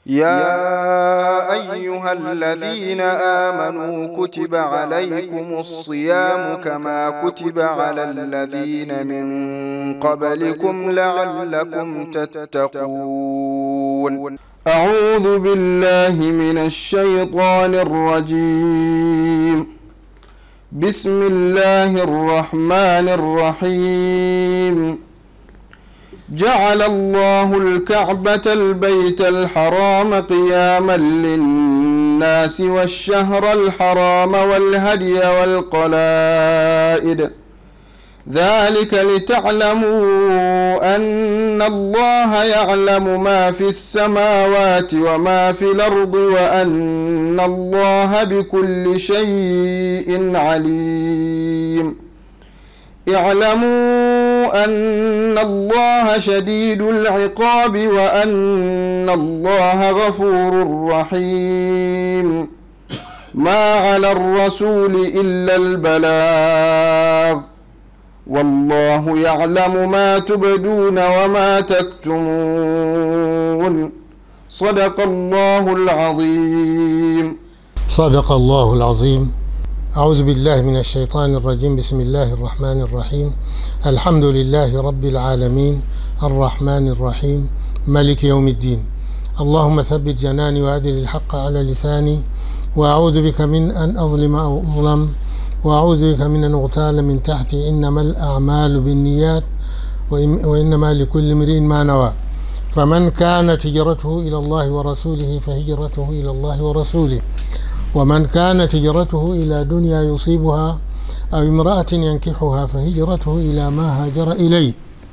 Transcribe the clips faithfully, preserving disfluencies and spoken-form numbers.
يا أيها الذين آمنوا كتب عليكم الصيام كما كتب على الذين من قبلكم لعلكم تتقون. أعوذ بالله من الشيطان الرجيم. بسم الله الرحمن الرحيم. جعل الله الكعبة البيت الحرام قياما للناس والشهر الحرام والهدي والقلائد ذلك لتعلموا أن الله يعلم ما في السماوات وما في الأرض وأن الله بكل شيء عليم. اعلموا أن الله شديد العقاب وأن الله غفور رحيم. ما على الرسول إلا البلاغ والله يعلم ما تبدون وما تكتمون. صدق الله العظيم. صدق الله العظيم. أعوذ بالله من الشيطان الرجيم. بسم الله الرحمن الرحيم. الحمد لله رب العالمين الرحمن الرحيم ملك يوم الدين. اللهم ثبت جناني وأدل الحق على لساني وأعوذ بك من أن أظلم أو أظلم وأعوذ بك من أن أغتال من تحتي. إنما الأعمال بالنيات وإنما لكل امرئ ما نوى. فمن كانت هجرته إلى الله ورسوله فهجرته إلى الله ورسوله ومن كانت هجرته إلى دنيا يصيبها أو امرأة ينكحها فهجرته إلى ما هاجر إليه.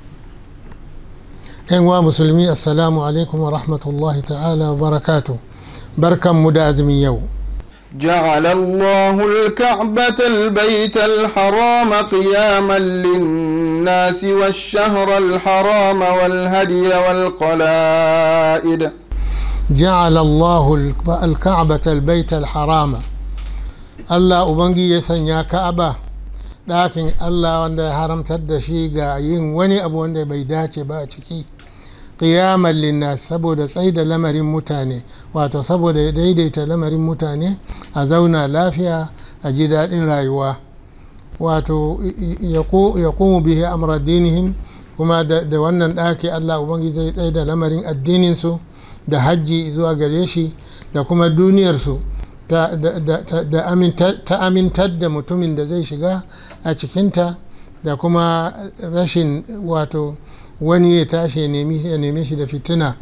أيها مسلمي السلام عليكم ورحمة الله تعالى وبركاته. بركة مدازم يوم. جعل الله الكعبة البيت الحرام قياما للناس والشهر الحرام والهدي والقلائد. جعل الله الكعبة البيت الحرام. الله أبنجي يسنيا كعبة لكن الله وانده حرم تدشي yin wani abu wanda bai dace ba a ciki. Qiyaman linnas, saboda tsaida lamarin mutane, wato saboda daidaita lamarin mutane a zauna lafiya a ji daɗin rayuwa, wato ya kuma bihi amra dinihim, kuma da wannan ɗaki Allah ubangi zai tsaida lamarin addininsu da hajji zuwa gare shi da kuma duniyarsu ta amintar da mutumin da zai shiga a cikinta da kuma rashin wato wani ya tashi ya neme shi da fitina.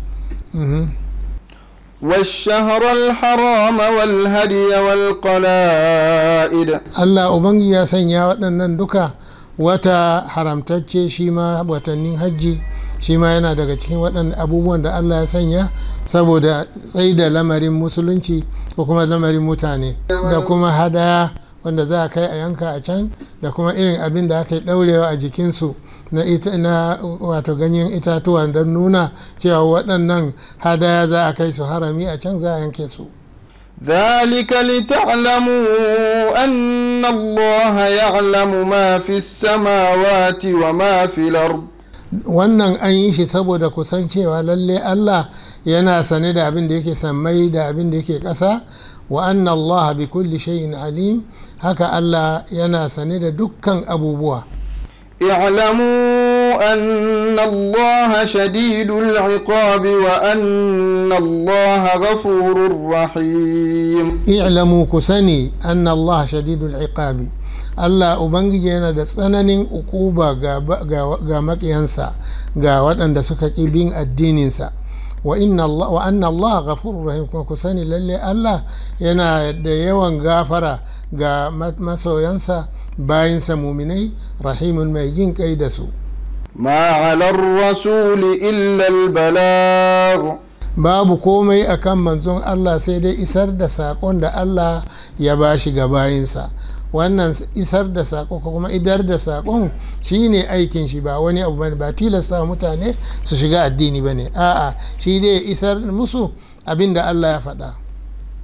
والشهر الحرام والهدي والقلائد. Allah ubangi ya sanya waɗannan duka wata haramtacce, shi ma watannin hajji shi ma yana daga cikin waɗannan abubuwan da Allah ya sanya saboda tsaida lamarin musulunci ko kuma lamarin mutane, da kuma hadaya wanda za a kai a yanka a can, da kuma irin abin da aka yi ɗaurewa a jikinsu na ita na wato ganyen itatuwa don nuna cewa waɗannan hadaya za a kai su harami a can za a yanke su. ذلك لتعلموا أن الله يعلم ما في السماوات وما في الأرض. wannan an yi shi saboda kusan cewa lalle Allah yana sane da abin da yake sammai da abin da yake ƙasa, wa anna Allah bi kulli shay'in alim, haka Allah yana sane da dukkan abubuwa. اعلموا أن الله شديد العقاب وأن الله غفور رحيم. اعلموا كسني أن الله شديد العقاب. Allah Ubangiji yana da tsananin ukuba ga maƙiyansa, ga waɗanda suka ƙi bin addininsa. wa anna Allah ghafurur rahim, kuma ku sani lalle Allah yana da yawan gafara ga masoyansa bayinsa muminai, rahimun mai yin kai da su. ma ala rasuli illa al-balagh. babu komai akan manzon Allah sai dai isar da saƙon da Allah ya bashi ga bayinsa. wannan isar da saƙo ko kuma idar da saƙon shine aikin shi, ba wani abu bane, ba tilasta mutane su shiga addini bane, a'a shi dai isar musu abin da Allah ya faɗa.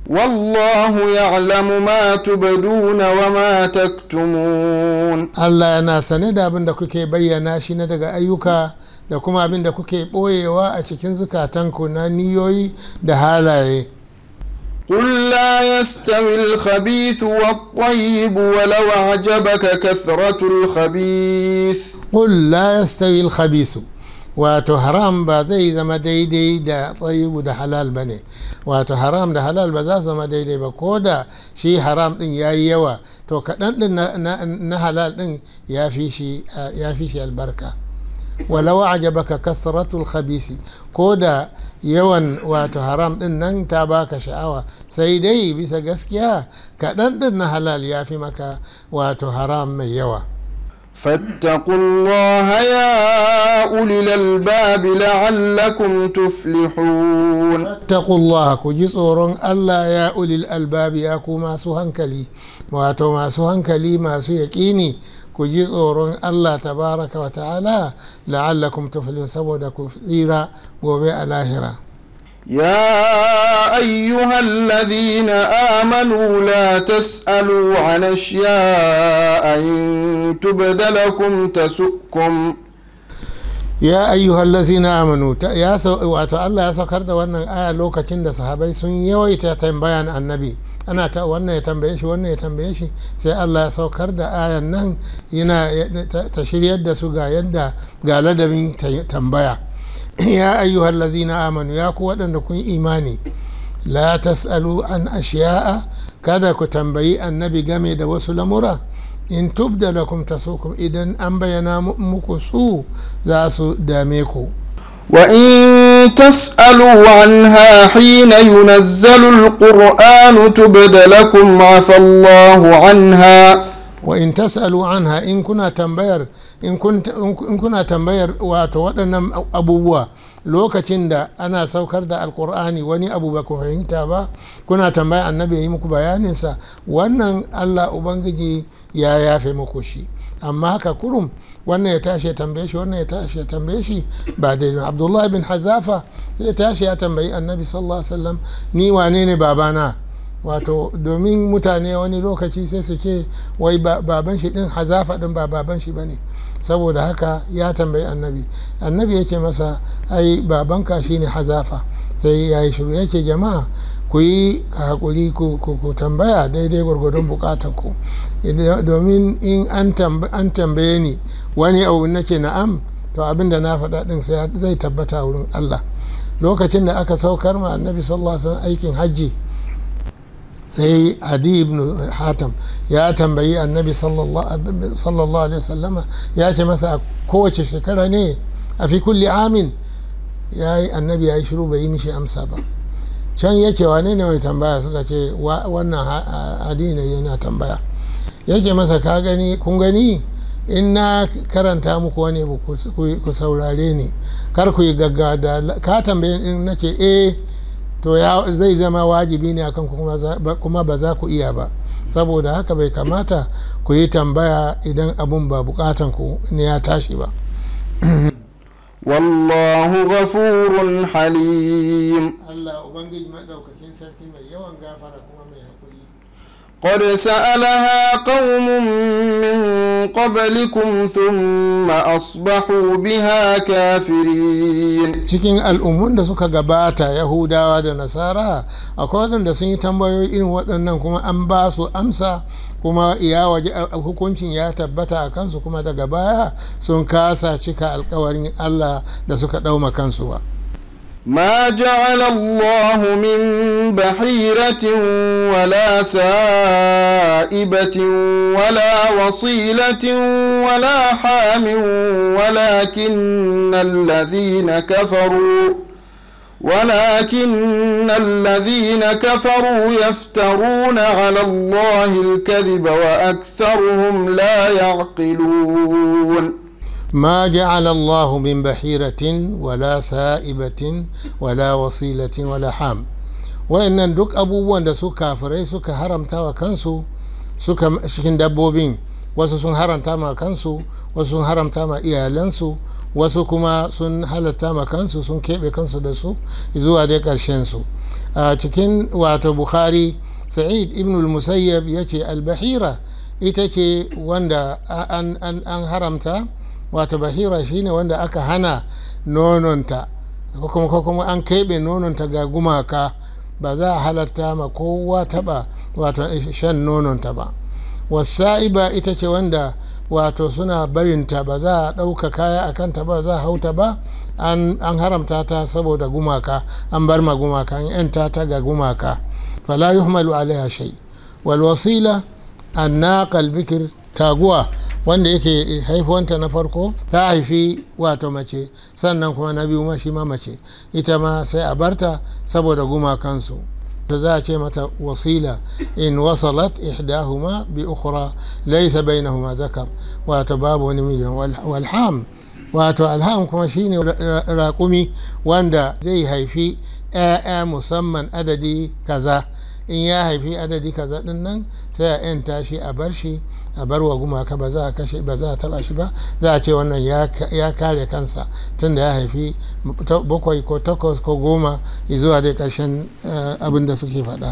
والله يعلم ما تبدون وما تكتمون Allah yana sane da abin da kuke bayyana shi na daga ayyuka da kuma abin da kuke ɓoyewa a cikin zukatanku na niyoyi da halaye. قل لا يستوي الخبيث والطيب ولو أعجبك كثرة الخبيث قل لا يستوي الخبيث wato haram ba zai zama daidai da tsayibu da halal ba ne, wato haram da halal ba za su zama daidai ba, ko da shi haram din ya yi yawa to kaɗan din na halal din ya fi shi albarka. walau ajabaka kasratul khabisi, ko da yawan wato haram din nan ta baka sha'awa, sai dai bisa gaskiya kaɗan din na halal ya fi maka wato haram mai yawa. فاتقوا الله يا أولي الألباب لعلكم تفلحون فاتقوا الله كجي tsoron Allah ya ulil albabi ya ku masu hankali, wato masu hankali masu yaƙini ku ji tsoron Allah tabaraka wa ta'ala la'allakum tuflihun saboda ku tsira gobe a lahira. يا أيها الذين آمنوا لا تسألوا عن أشياء إن تبد لكم تسؤكم ya ayyuhal lazina amanu ya wato Allah ya saukar da wannan aya lokacin da sahabai sun yawaita tambayan annabi, ana ta wannan ya tambaye shi wannan ya tambaye shi, sai Allah ya saukar da ayan nan yana ta shiryar da su ga yadda ga ladabin tambaya. ya ayyuhal lazina amanu ya ku waɗanda kun imani, la tas'alu an ashiya'a, kada ku tambayi annabi game da wasu lamura, in tubda lakum tasukum, idan an bayyana muku su za su dame ku. وإن تسألوا عنها حين ينزل القرآن تبد لكم عفى الله عنها وإن تسألوا عنها إن كنا تنبير إن كنت إن كنا تنبير واتودنا أبوه lokacin da ana saukar da alkur'ani wani abu ba ku fahimta ba kuna tambaya annabi yi muku bayaninsa, wannan Allah ubangiji ya yafe muku shi, amma haka kurum wannan ya tashi ya tambaye shi wannan ya tashi ya tambaye shi ba daidai. Abdullahi bin Hazafa zai tashi ya tambayi annabi sallallahu alaihi wasallam, ni wane ne babana, wato domin mutane wani lokaci sai su ce wai baban shi din Hazafa din ba baban shi bane, saboda haka ya tambayi annabi, annabi ya ce masa ai babanka shine Hazafa, sai ya yi shiru ya ce jama'a ku yi hakuri ku tambaya daidai gwargwadon bukatan ku, domin in an tambaye ni wani abu nake na'am to abinda na faɗa din sai zai tabbata wurin Allah. Lokacin da aka saukar ma annabi sallallahu alaihi wasallam aikin hajji, sai Adi ibn Hatim ya tambayi annabi sallallahu alaihi wasallama, ya ce masa kowace shekara ne a fi kulli amin, ya yi annabi ya yi shiru bai yi mishi amsa ba. Can ya ce wane ne mai tambaya, suka ce wannan Adi ne yana tambaya. Ya ce masa ka gani kun gani in na karanta muku wani ku saurare ni, kar ku yi gaggawa da ka tambaye in nace eh to ya zai zama wajibi ne akan kuma ba za ku iya ba, saboda haka bai kamata ku yi tambaya idan abun ba bukatan ku ne ya tashi ba. wallahu ghafurun halim, Allah ubangiji madaukakin sarki mai yawan gafara kuma mai hakuri. قد سألها قوم من قبلكم ثم أصبحوا بها كافرين. cikin al'ummun da suka gabata Yahudawa da Nasara akwai waɗanda sun yi tambayoyi irin waɗannan kuma an ba su amsa, kuma iya waje hukuncin ya tabbata a kansu, kuma daga baya sun kasa cika alkawarin Allah da suka ɗauma kansu ba. ما جعل الله من بحيرة ولا سائبة ولا وصيلة ولا حام ولكن الذين كفروا ولكن الذين كفروا يفترون على الله الكذب وأكثرهم لا يعقلون. ما جعل الله من بحيرة ولا سائبة ولا وصيلة ولا حام. وإن duk abubuwan da su kafirai suka haramta wa kansu suka cikin dabbobin, wasu sun haramta ma kansu, wasu sun haramta ma iyalansu, wasu kuma sun halatta ma kansu sun keɓe kansu da su zuwa dai ƙarshen su. a cikin wato bukhari sa'id ibn al-musayyab yace al-bahira ita ce wanda an, an, an haramta wato bahira shine wanda aka hana nononta ko kuma an keɓe nononta ga gumaka ba za a halatta ma kowa taɓa wato shan nononta ba. wasa'iba ita ce wanda wato suna barinta ba za a ɗauka kaya a kanta ba za a hauta ba an, an haramta ta saboda gumaka an bar ma gumaka an yanta ta ga gumaka fala yuhmalu alaiha shay wal wasila annaqal bikir taguwa wanda yake haifuwanta na farko ta haifi wato mace sannan kuma na biyu ma shi ma mace ita ma sai a barta saboda gumakansu da za a ce mata wasila in wasalat ihdahuma bi ukhra laysa bainahuma dhakar wato babu wani mijin walham wato alham kuma shine raƙumi wanda zai haifi ƴaƴa musamman adadi kaza in ya haifi adadi kaza din nan sai a yanta shi a bar shi a bar wa gumaka ba za a kashe ba za a taba shi ba za a ce wannan ya kare kansa tunda ya haifi bakwai ko takwas ko goma zuwa dai ƙarshen abin da suke faɗa.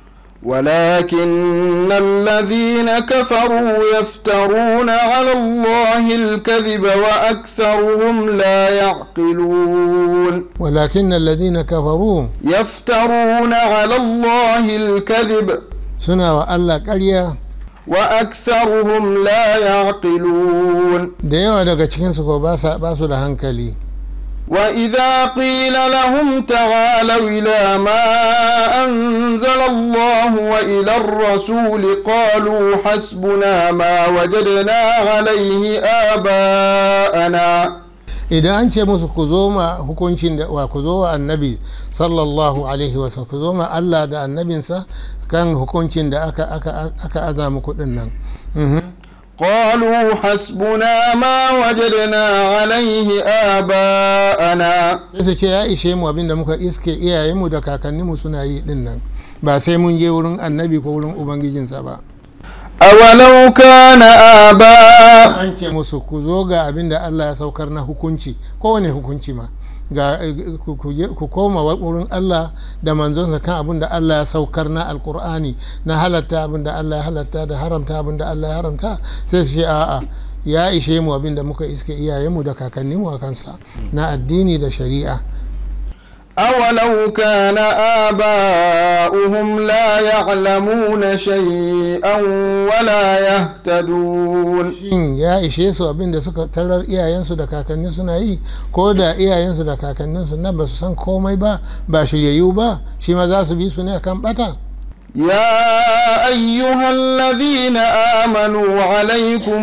ولكن الذين كفروا يفترون على الله الكذب وأكثرهم لا يعقلون ولكن الذين كفروا يفترون على الله الكذب سنة وألا قرية وأكثرهم لا يعقلون ديوا daga cikin su ko ba su da hankali. وإذا قيل لهم تعالوا إلى ما أنزل الله وإلى الرسول قالوا حسبنا ما وجدنا عليه آباءنا idan an ce musu ku zo ma hukuncin da wa ku zo wa annabi sallallahu alaihi wasallam ku zo ma Allah da annabinsa kan hukuncin da aka aka aka aza muku din nan قالوا حسبنا ما وجدنا عليه آباءنا sai ce ya ishe mu abinda muka iske iyayenmu da kakanninmu suna yi din nan ba sai mun je wurin annabi ko wurin ubangijinsa ba. awalau kana aba an ce musu ku zo ga abinda Allah ya saukar na hukunci kowane hukunci ma ga ku koma wurin Allah da manzonsa kan abin da Allah ya saukar na alkur'ani na halatta abin da Allah ya halatta da haramta abin da Allah ya haramta sai su ce a'a ya ishe mu abin da muka iske iyayenmu da kakanninmu a kansa na addini da shari'a. أولو كان آباؤهم لا يعلمون شيئا ولا يهتدون shin ya ishe su abin da suka tarar iyayensu da kakannin suna yi ko da iyayensu da kakanninsu nan ba su san komai ba ba shiryayyu ba shi ma za su bi su ne kan bata. يا أيها الذين آمنوا عليكم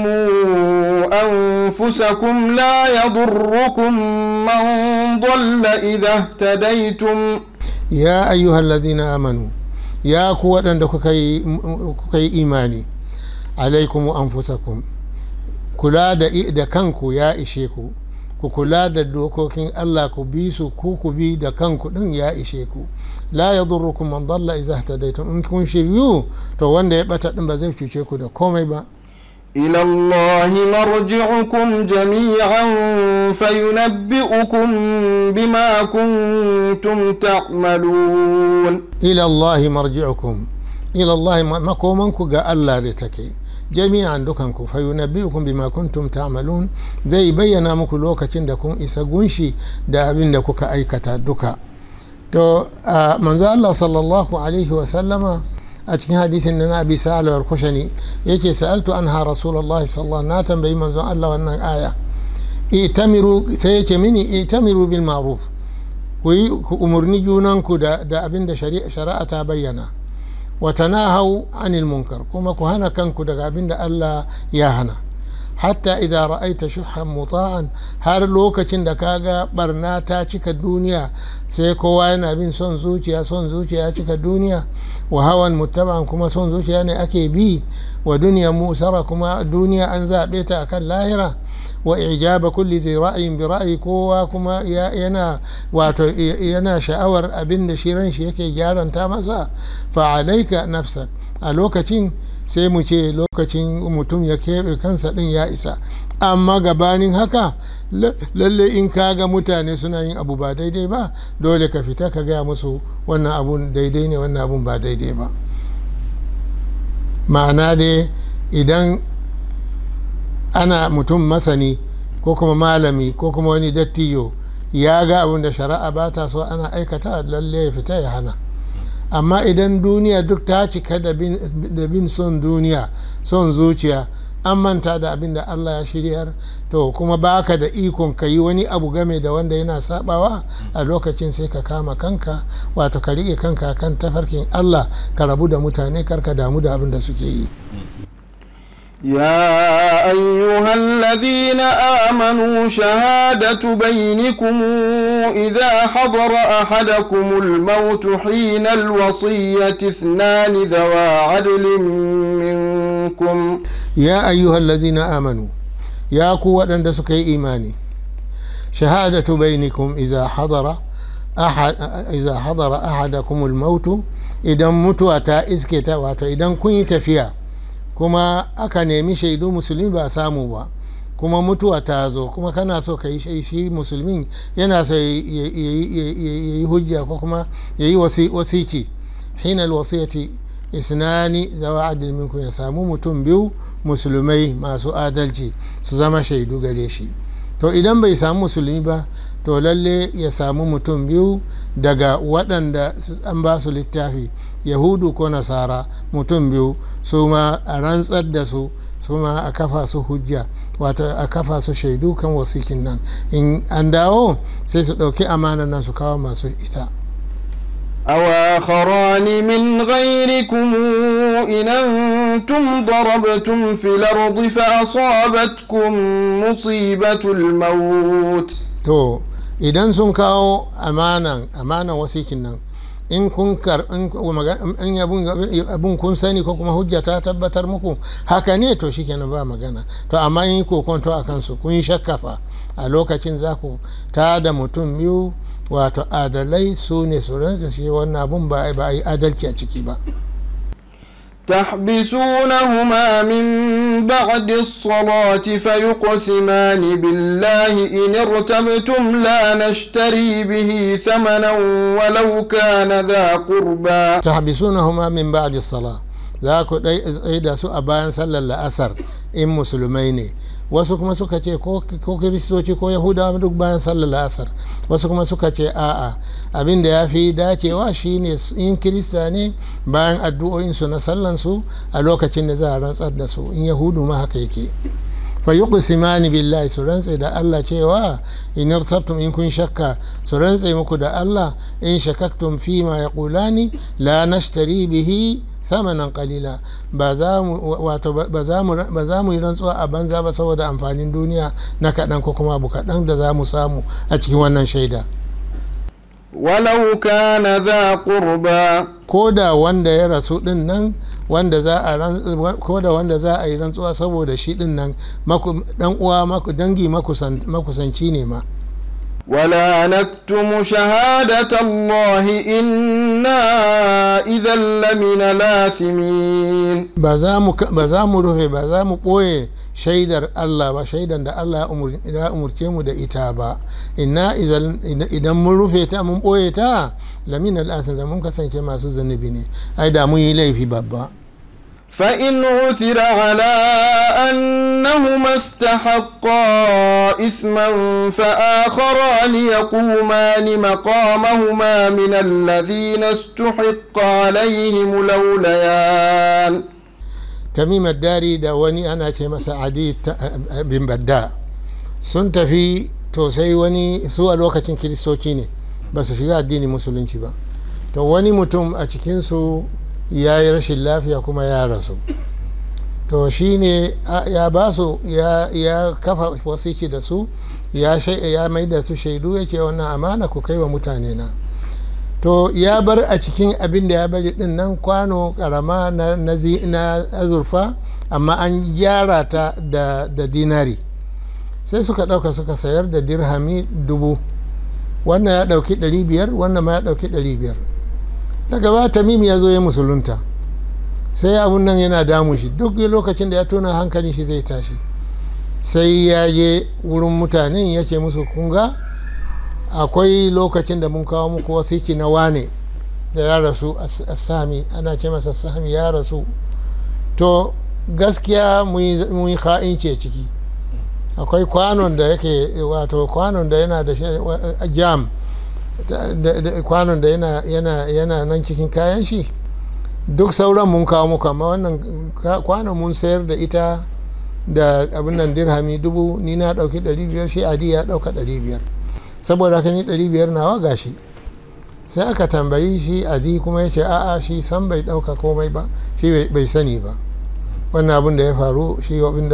أنفسكم لا يضركم من ضل إذا اهتديتم يا أيها الذين آمنوا يا قوة عندك كي إيماني عليكم أنفسكم كلا دا كنكو يا إشيكو ku kula da dokokin Allah ku bi su ku ku bi da kanku din ya ishe ku la yadurrukum man dalla idza ihtadaytum in kun shiryu to wanda ya bata din ba zai cuce ku da komai ba. ila Allah marji'ukum jami'an fayunabbi'ukum bima kuntum ta'malun ila Allah marji'ukum ila Allah makomanku ga Allah da take jami'an dukanku fa yunabbi'ukum bima kuntum ta'malun zai bayyana muku lokacin da kun isa gunshi da abin da kuka aikata duka. To manzo Allah sallallahu alaihi wa sallama a cikin hadisin da na Abi Sa'al al-Khushani yake sa'altu anha Rasulullah sallallahu na tambayi manzo Allah wannan aya itamiru sai yake mini itamiru bil ma'ruf ku yi umurni junanku da da abin da shari'a ta bayyana وتناهوا عن المنكر كما كهنا كنكو دغا بين الله يا هنا حتى إذا رأيت شحا مطاعا har lokacin da kaga barna ta cika duniya sai kowa yana bin son zuciya son zuciya cika duniya wa hawan muttaban kuma son zuciya ne ake bi wa duniya musara kuma duniya an zabe ta akan lahira wa ijaba kulli zai ra'ayin bi ra'ayi kowa kuma yana wato yana sha'awar abin da shi ran shi yake gyaranta masa fa alaika nafsak a lokacin sai mu ce lokacin mutum ya keɓe kansa ɗin ya isa amma gabanin haka lalle in ka ga mutane suna yin abu ba daidai ba dole ka fita ka gaya musu wannan abun daidai ne wannan abun ba daidai ba. ma'ana dai idan ana mutum masani ko kuma malami ko kuma wani dattijo ya ga abin da shari'a ba ta so ana aikata lalle ya fita ya hana. amma idan duniya duk ta cika da bin son duniya son zuciya an manta da abin da Allah ya shiryar to kuma baka da ikon ka yi wani abu game da wanda yana sabawa a lokacin sai ka kama kanka wato ka rike kanka kan tafarkin Allah ka rabu da mutane karka damu da abin da suke yi. يا أيها الذين آمنوا شهادة بينكم إذا حضر أحدكم الموت حين الوصية اثنان ذوى عدل منكم. يا أيها الذين آمنوا يا قوة دسك إيماني شهادة بينكم إذا حضر أحد إذا حضر أحدكم الموت إذا متوا تا إسكتا واتو إذا كنت فيها kuma aka nemi shaidu musulmi ba samu ba kuma mutuwa ta zo kuma kana so ka yi shi musulmin yana so ya yi hujja ko kuma ya yi wasiki hinal wasiyati isnani zawa adil minkum ya samu mutum biyu musulmai masu adalci su zama shaidu gare shi. to idan bai samu musulmi ba to lalle ya samu mutum biyu daga waɗanda an ba su littafi yahudu ko nasara mutum biyu su ma a rantsar da su su ma a kafa su hujja wato a kafa su shaidu kan wasikin nan in an dawo sai su ɗauki amanar nan su kawo masu ita. أواخران من غيركم إن أنتم ضربتم في الأرض فأصابتكم مصيبة الموت. to idan sun kawo amanan amanan wasikin nan in kun kar in abun kun sani ko kuma hujja ta tabbatar muku haka ne to shikenan ba magana. to amma in ko kwanto a kansu kun shakkafa a lokacin za ku ta da mutum biyu wato adalai su ne su rantsa shi wannan abun ba a yi adalci a ciki ba. تحبسونهما من بعد الصلاة فيقسمان بالله إن ارتبتم لا نشتري به ثمنا ولو كان ذا قربى. تحبسونهما من بعد الصلاة ذاك إذا سوء بيان صلى الأثر إن مسلمين wasu kuma suka ce ko kiristoci ko yahudawa duk bayan sallar la'asar wasu kuma suka ce a'a abin da ya fi dacewa shine in kirista ne bayan addu'o'insu na sallansu a lokacin da za a rantsar da su in yahudu ma haka yake. fa yuqsimani billahi su rantse da Allah cewa in irtabtum in kun shakka su rantse muku da Allah in shakaktum fi ma yaqulani la nashtari bihi thamanan qalila ba za mu wato ba za mu ba za mu yi rantsuwa a banza ba saboda amfanin duniya na kaɗan ko kuma abu kaɗan da za mu samu a cikin wannan shaida. walau kana za qurba ko da wanda ya rasu din nan wanda za a ko da wanda za a yi rantsuwa saboda shi din nan dan uwa dangi makusanci ne ma. ولا نكتم شهادة الله إنا إذا لمن الآثمين. بزام روحي بزام قوي shaidar Allah ba shaidan da Allah ya umurce mu da ita ba inna idan mun rufe ta mun boye ta lamin al'asar da mun kasance masu zanubi ne ai da mun yi laifi babba. فإن عثر على أنهما استحقا إثما فآخران يقومان مقامهما من الذين استحق عليهم الأوليان. تميم الداري da wani ana ce masa adi bin badda sun tafi to sai wani su a lokacin kiristoci ne ba su shiga addinin musulunci ba to wani mutum a cikinsu ya yi rashin lafiya kuma ya rasu to shi ne ya ba su ya kafa wasiki da su ya mai da su shaidu yake wannan amana ku kai wa mutane na to ya bar a cikin abin da ya bari din nan kwano karama na azurfa amma an gyara ta da dinari sai suka dauka suka sayar da dirhami dubu wannan ya dauki ɗari biyar wannan ma ya dauki ɗari biyar daga ba tamim ya zo ya musulunta sai abun nan yana damu shi duk lokacin da ya tona hankalin shi zai tashi sai ya je wurin mutanen ya ce musu kunga akwai lokacin da mun kawo muku wasiki na wane da ya rasu a sami ana ce masa sami ya rasu to gaskiya mun yi ha'ince ciki akwai kwanon da yake wato kwanon da yana da jam kwanon da yana nan cikin kayan shi duk sauran mun kawo muku amma wannan kwanon mun sayar da ita da abin nan dirhami dubu ni na dauki ɗari biyar shi adi ya dauka ɗari biyar saboda haka ni ɗari biyar nawa gashi sai aka tambayi shi adi kuma ya ce a'a shi san bai dauka komai ba shi bai sani ba wannan abin da ya faru shi abin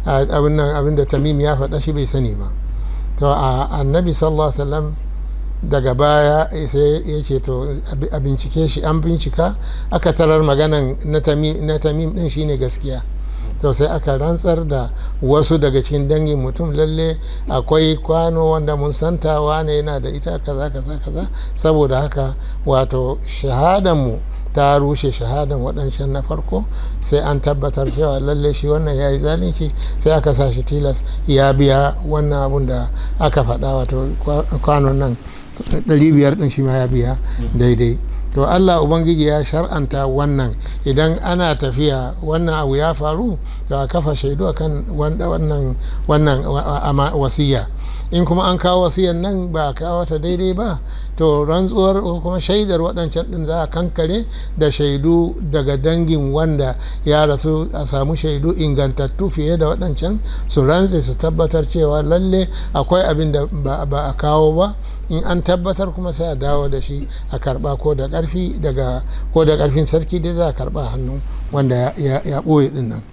da tamim ya faɗa shi bai sani ba to a annabi sallallahu alaihi wasallam daga baya sai ya ce to a bincike shi an bincika aka tarar maganan na tamim din shine gaskiya to sai aka rantsar da wasu daga cikin dangin mutum lalle akwai kwano wanda mun santa wane yana da ita kaza kaza kaza saboda haka wato shahadanmu ta rushe shahadan waɗancan na farko sai an tabbatar cewa lalle shi wannan ya yi zalunci sai aka sa shi tilas ya biya wannan abun da aka faɗa wato kwanon nan ɗari biyar ɗin shi ma ya biya daidai to Allah ubangiji ya shar'anta wannan idan ana tafiya wannan abu ya faru to a kafa shaidu akan wannan wannan wasiya in kuma an kawo wasiyan nan ba a kawo ta daidai ba to rantsuwar kuma shaidar waɗancan ɗin za a kankare da shaidu daga dangin wanda ya rasu a samu shaidu ingantattu fiye da waɗancan su rantse su tabbatar cewa lalle akwai abin da ba a kawo ba in an tabbatar kuma sai a dawo da shi a karba ko da ƙarfi daga ko da ƙarfin sarki dai za a karba hannu wanda ya ɓoye ɗin nan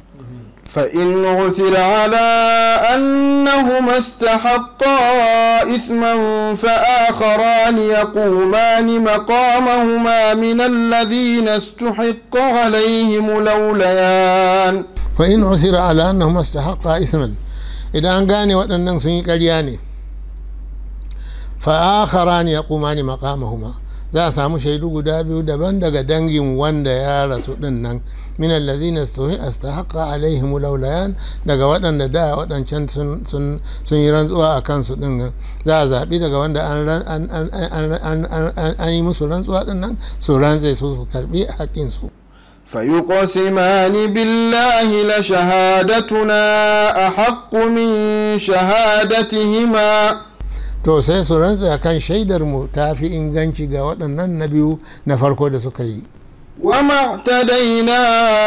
فإن عثر على أنهما استحقا إثما فآخران يقومان مقامهما من الذين استحق عليهم الأوليان فإن عثر على أنهما استحقا إثما إذا أن قاني وأنهم سنين قلياني فآخران يقومان مقامهما za a samu shaidu guda biyu daban daga dangin wanda ya rasu din nan min allazina astahaqqa alaihim laulayan daga waɗanda da waɗancan sun sun yi rantsuwa a kansu din nan za a zaɓi daga wanda an yi musu rantsuwa din nan su rantse su su karbi haƙƙin su فيقسمان بالله لشهادتنا أحق من شهادتهما to sai su rantsa kan shaidar mu ta fi inganci ga waɗannan na biyu na farko da suka yi wama tadaina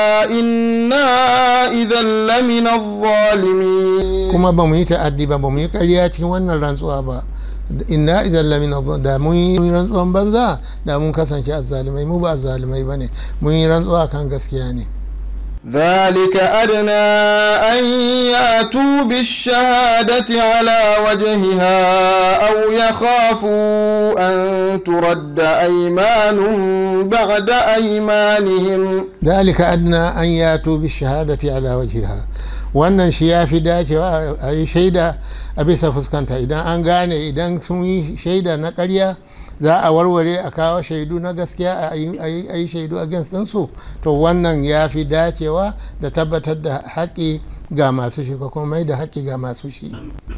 inna idan lamina zalimin kuma ba mu yi ta'addi ba ba mu yi ƙarya cikin wannan rantsuwa ba inna idan lamina da mun yi rantsuwan banza da mun kasance azzalimai mu ba azzalimai bane mun yi rantsuwa kan gaskiya ne ذلك أدنى أن يأتوا بالشهادة على وجهها أو يخافوا أن ترد أيمان بعد أيمانهم ذلك أدنى أن يأتوا بالشهادة على وجهها wannan shi ya fi dacewa a yi shaida a bisa fuskanta idan an gane idan sun yi shaida na ƙarya za a warware a kawo shaidu na gaskiya a yi shaidu a ɗinsu to wannan ya fi dacewa da tabbatar da haƙƙi ga masu shi ko kuma mai da haƙƙi ga masu shi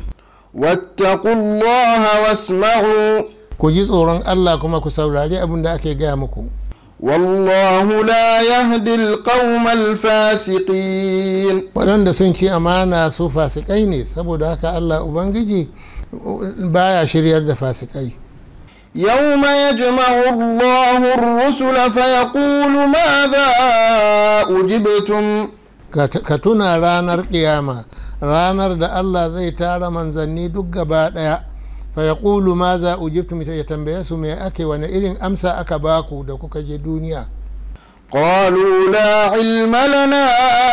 wattaqullaha wasma'u ku ji tsoron Allah kuma ku saurari abin da ake gaya muku wallahu la yahdi alqawmal fasiqin waɗanda sun ci amana su fasikai ne saboda haka Allah ubangiji baya shiryar da fasikai يوم يجمع الله الرسل فيقول ماذا أجبتم كتنا رانر قيامة رانر دا الله زي تارى منزلني دق gaba فيقول ماذا أجبتم يتنبيسوا مي أكي وانا إلين أمسى أكباكو دا كوكا جي دنيا قالوا لا علم لنا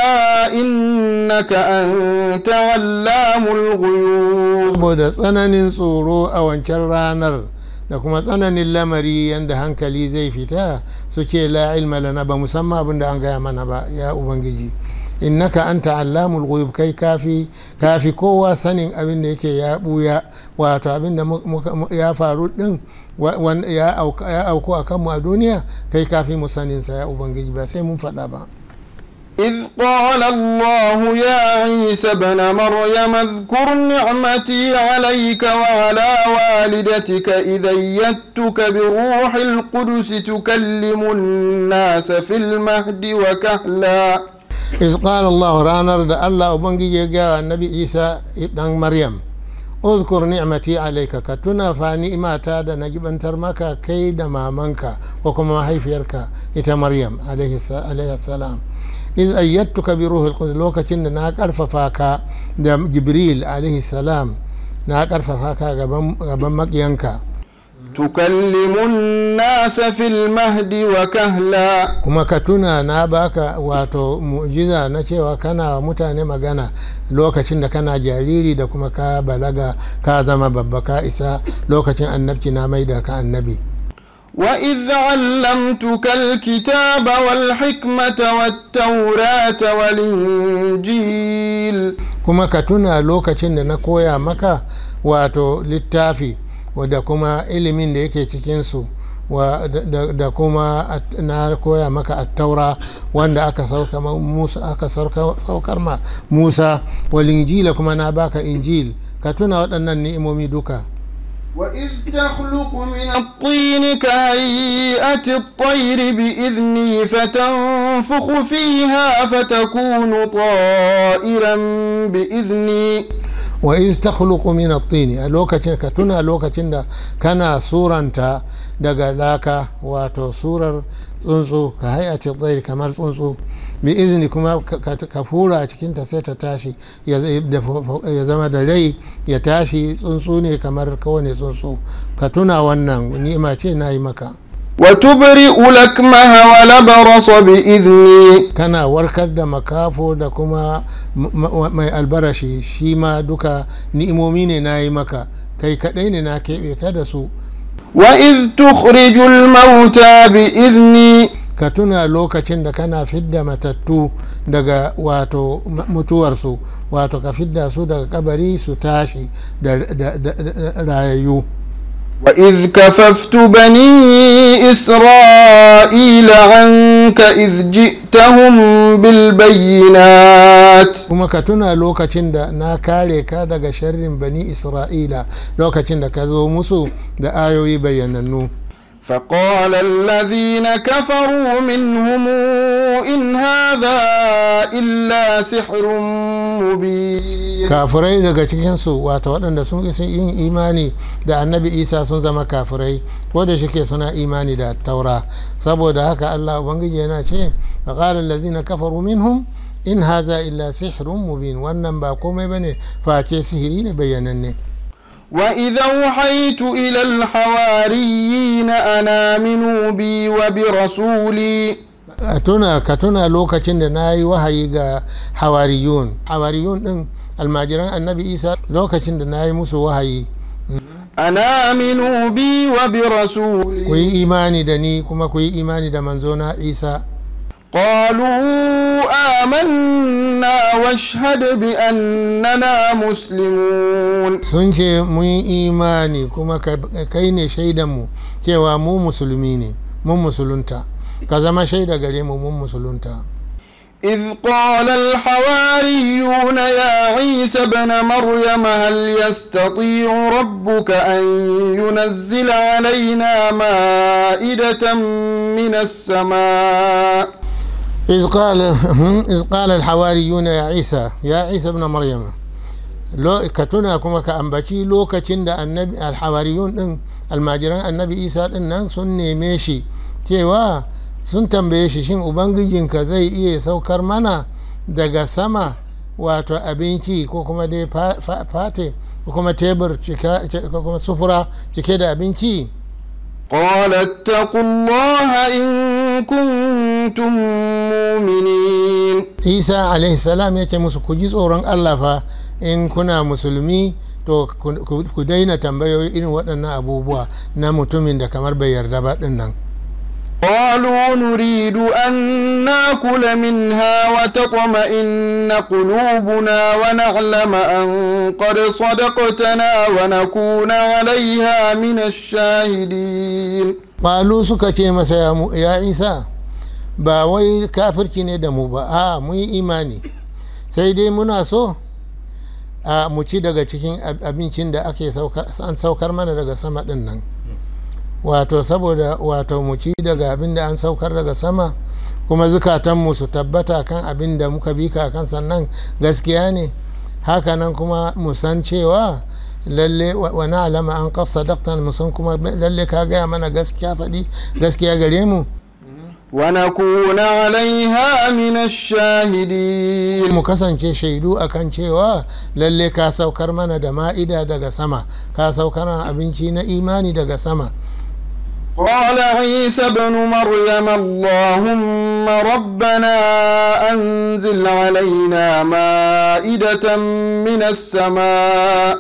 إنك أنت علام الغيوب بودا tsananin tsoro a wancan ranar da kuma tsananin lamari yadda hankali zai fita suke la ilma lana ba musamman abin da an gaya mana ba ya ubangiji innaka anta allamul ghuyub kai kafi kafi kowa sanin abin da yake ya buya wato abin da ya faru din ya auku a kanmu a duniya kai kafi mu sanin sa ya ubangiji ba sai mun faɗa ba إذ قال الله يا عيسى ابن مريم اذكر نعمتي عليك وعلى والدتك إذ أيدتك بروح القدس تكلم الناس في المهد وكهلا إذ قال الله رانر دا الله وبنجي جاء النبي عيسى ابن مريم اذكر نعمتي عليك كتنا فنعمة دا نجيب انتر مكا كيد مامنك وكما هيفيرك إتا مريم عليه السلام إذ أيدتك بروح القدس لوكتين ناك أرففاكا دا جبريل عليه السلام ناك أرففاكا غبان مكيانكا تكلم الناس في المهد وكهلا kuma ka tuna na baka wato mu'jiza na cewa kana wa mutane magana lokacin da kana jariri da kuma ka balaga ka zama babba ka isa lokacin annabci na maida ka annabi وإذ علمتك الكتاب والحكمة والتوراة والإنجيل kuma ka tuna lokacin da na koya maka wato littafi da kuma ilimin da yake cikinsu da kuma na koya maka attaura wanda aka saukar Musa aka saukar ma Musa wal injila kuma na baka injil ka tuna waɗannan ni'imomi duka وإذ تخلق من الطين كهيئة الطير بإذني فتنفخ فيها فتكون طائرا بإذني وإذ تخلق من الطين لوكacin ka tuna lokacin da kana suranta daga laka wato surar tsuntsu ka hayati tsairi kamar tsuntsu bi izini kuma ka fura a cikinta sai ta tashi ya zama da rai ya tashi tsuntsu ne kamar kowane tsuntsu ka tuna wannan ni'ima ce na yi maka وتبرئ الأكمه والأبرص بإذني kana warkar da makafo da kuma mai albarashi shi ma duka ni'imomi ne na yi maka kai kadai ne na keɓe ka da su وإذ تخرج الموتى بإذني ka tuna lokacin da kana fidda matattu daga wato mutuwarsu wato ka fidda su daga kabari su tashi da rayayyu وإذ كففت بني إسرائيل عنك إذ جئتهم بالبينات kuma ka tuna lokacin da na kare ka daga sharrin bani Isra'ila lokacin da ka zo musu da ayoyi bayyanannu فقال الذين كفروا منهم إن هذا إلا سحر مبين kafirai daga cikinsu wato waɗanda sun isa yin imani da annabi isa sun zama kafirai ko da shike suna imani da taura saboda haka Allah ubangiji yana ce faqala allazina kafaru minhum in haza illa sihrun mubin wannan ba komai bane face sihiri ne bayyananne وإذا أوحيت إلى الحواريين أن آمنوا بي وبرسولي tuna ka tuna lokacin da na yi wahayi ga hawariyun hawariyun din almajiran annabi isa lokacin da na yi musu wahayi أن آمنوا بي وبرسولي ku yi imani da ni kuma ku yi imani da manzona isa قالوا آمنا واشهد بأننا مسلمون sun ce mun yi imani kuma kai ne shaidanmu cewa mu musulmi ne mun musulunta ka zama shaida gare mu mun musulunta إذ قال الحواريون يا عيسى ابن مريم هل يستطيع ربك أن ينزل علينا مائدة من السماء إذ قال إذ قال الحواريون يا عيسى يا عيسى ابن مريم لو كتنا كما كأنبتي لو كتند النبي الحواريون إن الماجران النبي عيسى إن سن ماشي تيوا sun tambaye shi shin ubangijinka zai iya saukar mana daga sama wato abinci ko kuma dai fate ko kuma tebur ko kuma sufura cike da abinci قال اتقوا الله إن كنتم مؤمنين isa alaihi salam ya ce musu ku ji tsoron Allah fa in kuna musulmi to ku daina tambayoyi irin waɗannan abubuwa na mutumin da kamar bai yarda ba ɗin nan قالوا نريد أن نأكل منها وتطمئن قلوبنا ونعلم أن قد صدقتنا ونكون عليها من الشاهدين قالوا سكتي مسا يا عيسى ba wai kafirci ne da mu ba, a mun yi imani, sai dai muna so a mu ci daga cikin abincin da ake an saukar mana daga sama din nan, wato saboda wato mu ci daga abin da an saukar daga sama, kuma zukatanmu su tabbata kan abin da muka bi ka kan sannan gaskiya ne. Hakanan kuma mu san cewa lalle wa na'lama an qad sadaqtan, mu san kuma lalle ka gaya mana gaskiya, faɗi gaskiya gare mu. wa nakuna alaiha min ash-shahidin, mu kasance shaidu akan cewa lalle ka saukar mana da ma'ida daga sama, ka saukar mana abinci na imani daga sama. قال عيسى ابن مريم اللهم ربنا أنزل علينا مائدة من السماء.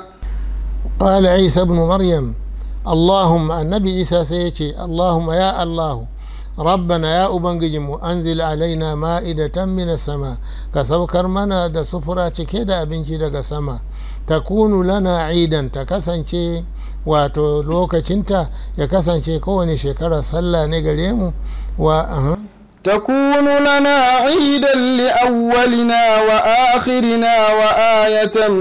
قال عيسى ابن مريم اللهم، النبي عيسى سيتي اللهم يا الله ربنا يا أبنجم أنزل علينا مائدة من السماء، كسوكر منا دا سفرة كده أبنجي دا سما، تكون لنا عيدا، تكسنشي wato lokacinta ya kasance kowane shekara sallah ne gare mu. wa takunu lana idan li awwalina wa akhirina wa ayatan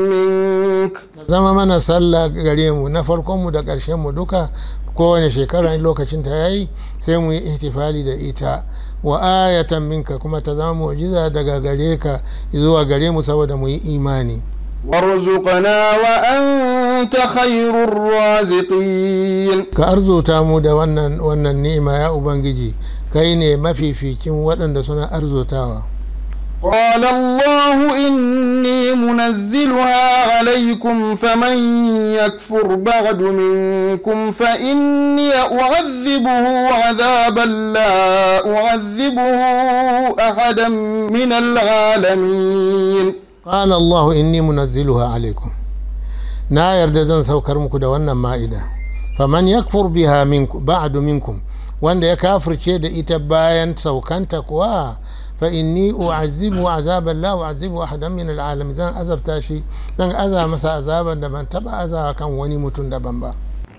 mink, zama mana sallah gare mu na farkon mu da ƙarshen mu duka, kowane shekara lokacinta yayi sai mu yi ihtifali da ita. wa ayatan minka, kuma ta zama mu'jiza daga gare ka zuwa gare mu saboda mu yi imani. warzuqna wa anta khairur raziqin, ka arzuta mu da wannan wannan ni'ima ya ubangiji, kai ne mafificin waɗanda suna arzutawa. qala Allahu inni munazziluha alaykum faman yakfur ba'du minkum fa inni u'adhibuhu 'adhaban la u'adhibuhu ahadan min al-'alamin. qala Allah inni munazziluha alaikum, na yarda zan saukar muku da wannan ma'ida, faman yakfur biha minkum ba'du minkum, wanda ya kafirce da ita bayan saukanta kuwa fa inni u'azzibu azaban la u'azzibu ahadan min al'alamin, zan azabta shi, zan aza masa azaban da ban taba aza kan wani mutum daban ba.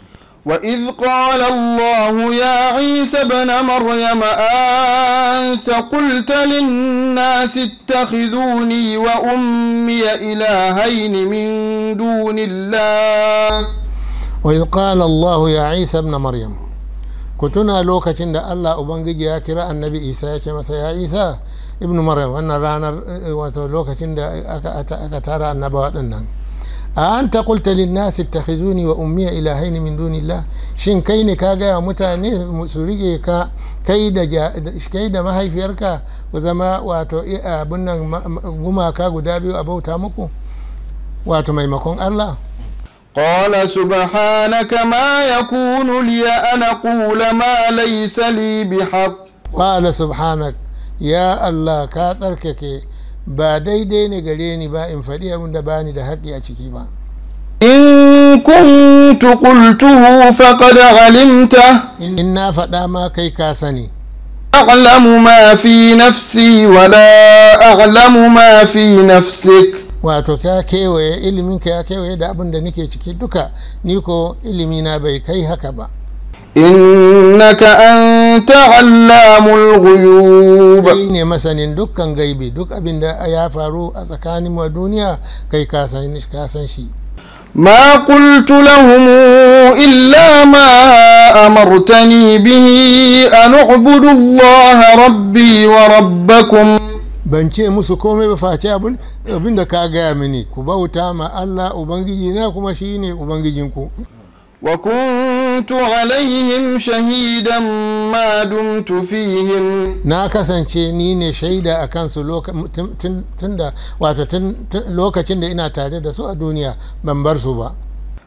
وإذ قال الله يا عيسى ابن مريم أنت قلت للناس اتخذوني وأمي إلهين من دون الله. وإذ قال الله يا عيسى ابن مريم، كتنا لوكة عند الله أبنجي يا كرا النبي عيسى يا عيسى ابن مريم، أن رانا لوكة عند أكتارا النبوات النن. أنت قلت للناس اتخذوني وأمي إلهين من دون الله، شن كيني كاغا متاني مسوريكي كا كيدا كيدا ما هي فيركا وزما واتو ابنن غما كا غدابي ابوتا مكو واتو ميمكون الله. قال سبحانك ما يكون لي أن أقول ما ليس لي بحق. قال سبحانك يا الله كاسركك ba daidai ne gare ni ba in faɗi abin da bani da haƙƙi a ciki ba. in kuntu qultuhu faqad alimta, in na faɗa ma kai ka sani. a'lamu ma fi nafsi wa la a'lamu ma fi nafsik, wato ka kewaye ilimin ka ya kewaye da abin da nake ciki duka, ni ko ilimi na bai kai haka ba. innaka anta allamul ghuyub, kai ne masanin dukkan gaibi, duk abin da ya faru a tsakanin wa duniya kai ka san shi. ma qultu lahum illa ma amartani bihi an u'budu allaha rabbi wa rabbakum, ban ce musu komai ba face abin da ka gaya mini, ku bauta ma Allah ubangiji na kuma shine ubangijinku. وكنت عليهم شهيدا ما دمت فيهم، na kasance ni ne shaida a kansu tunda wato lokacin da ina tare da su a duniya ban bar su ba.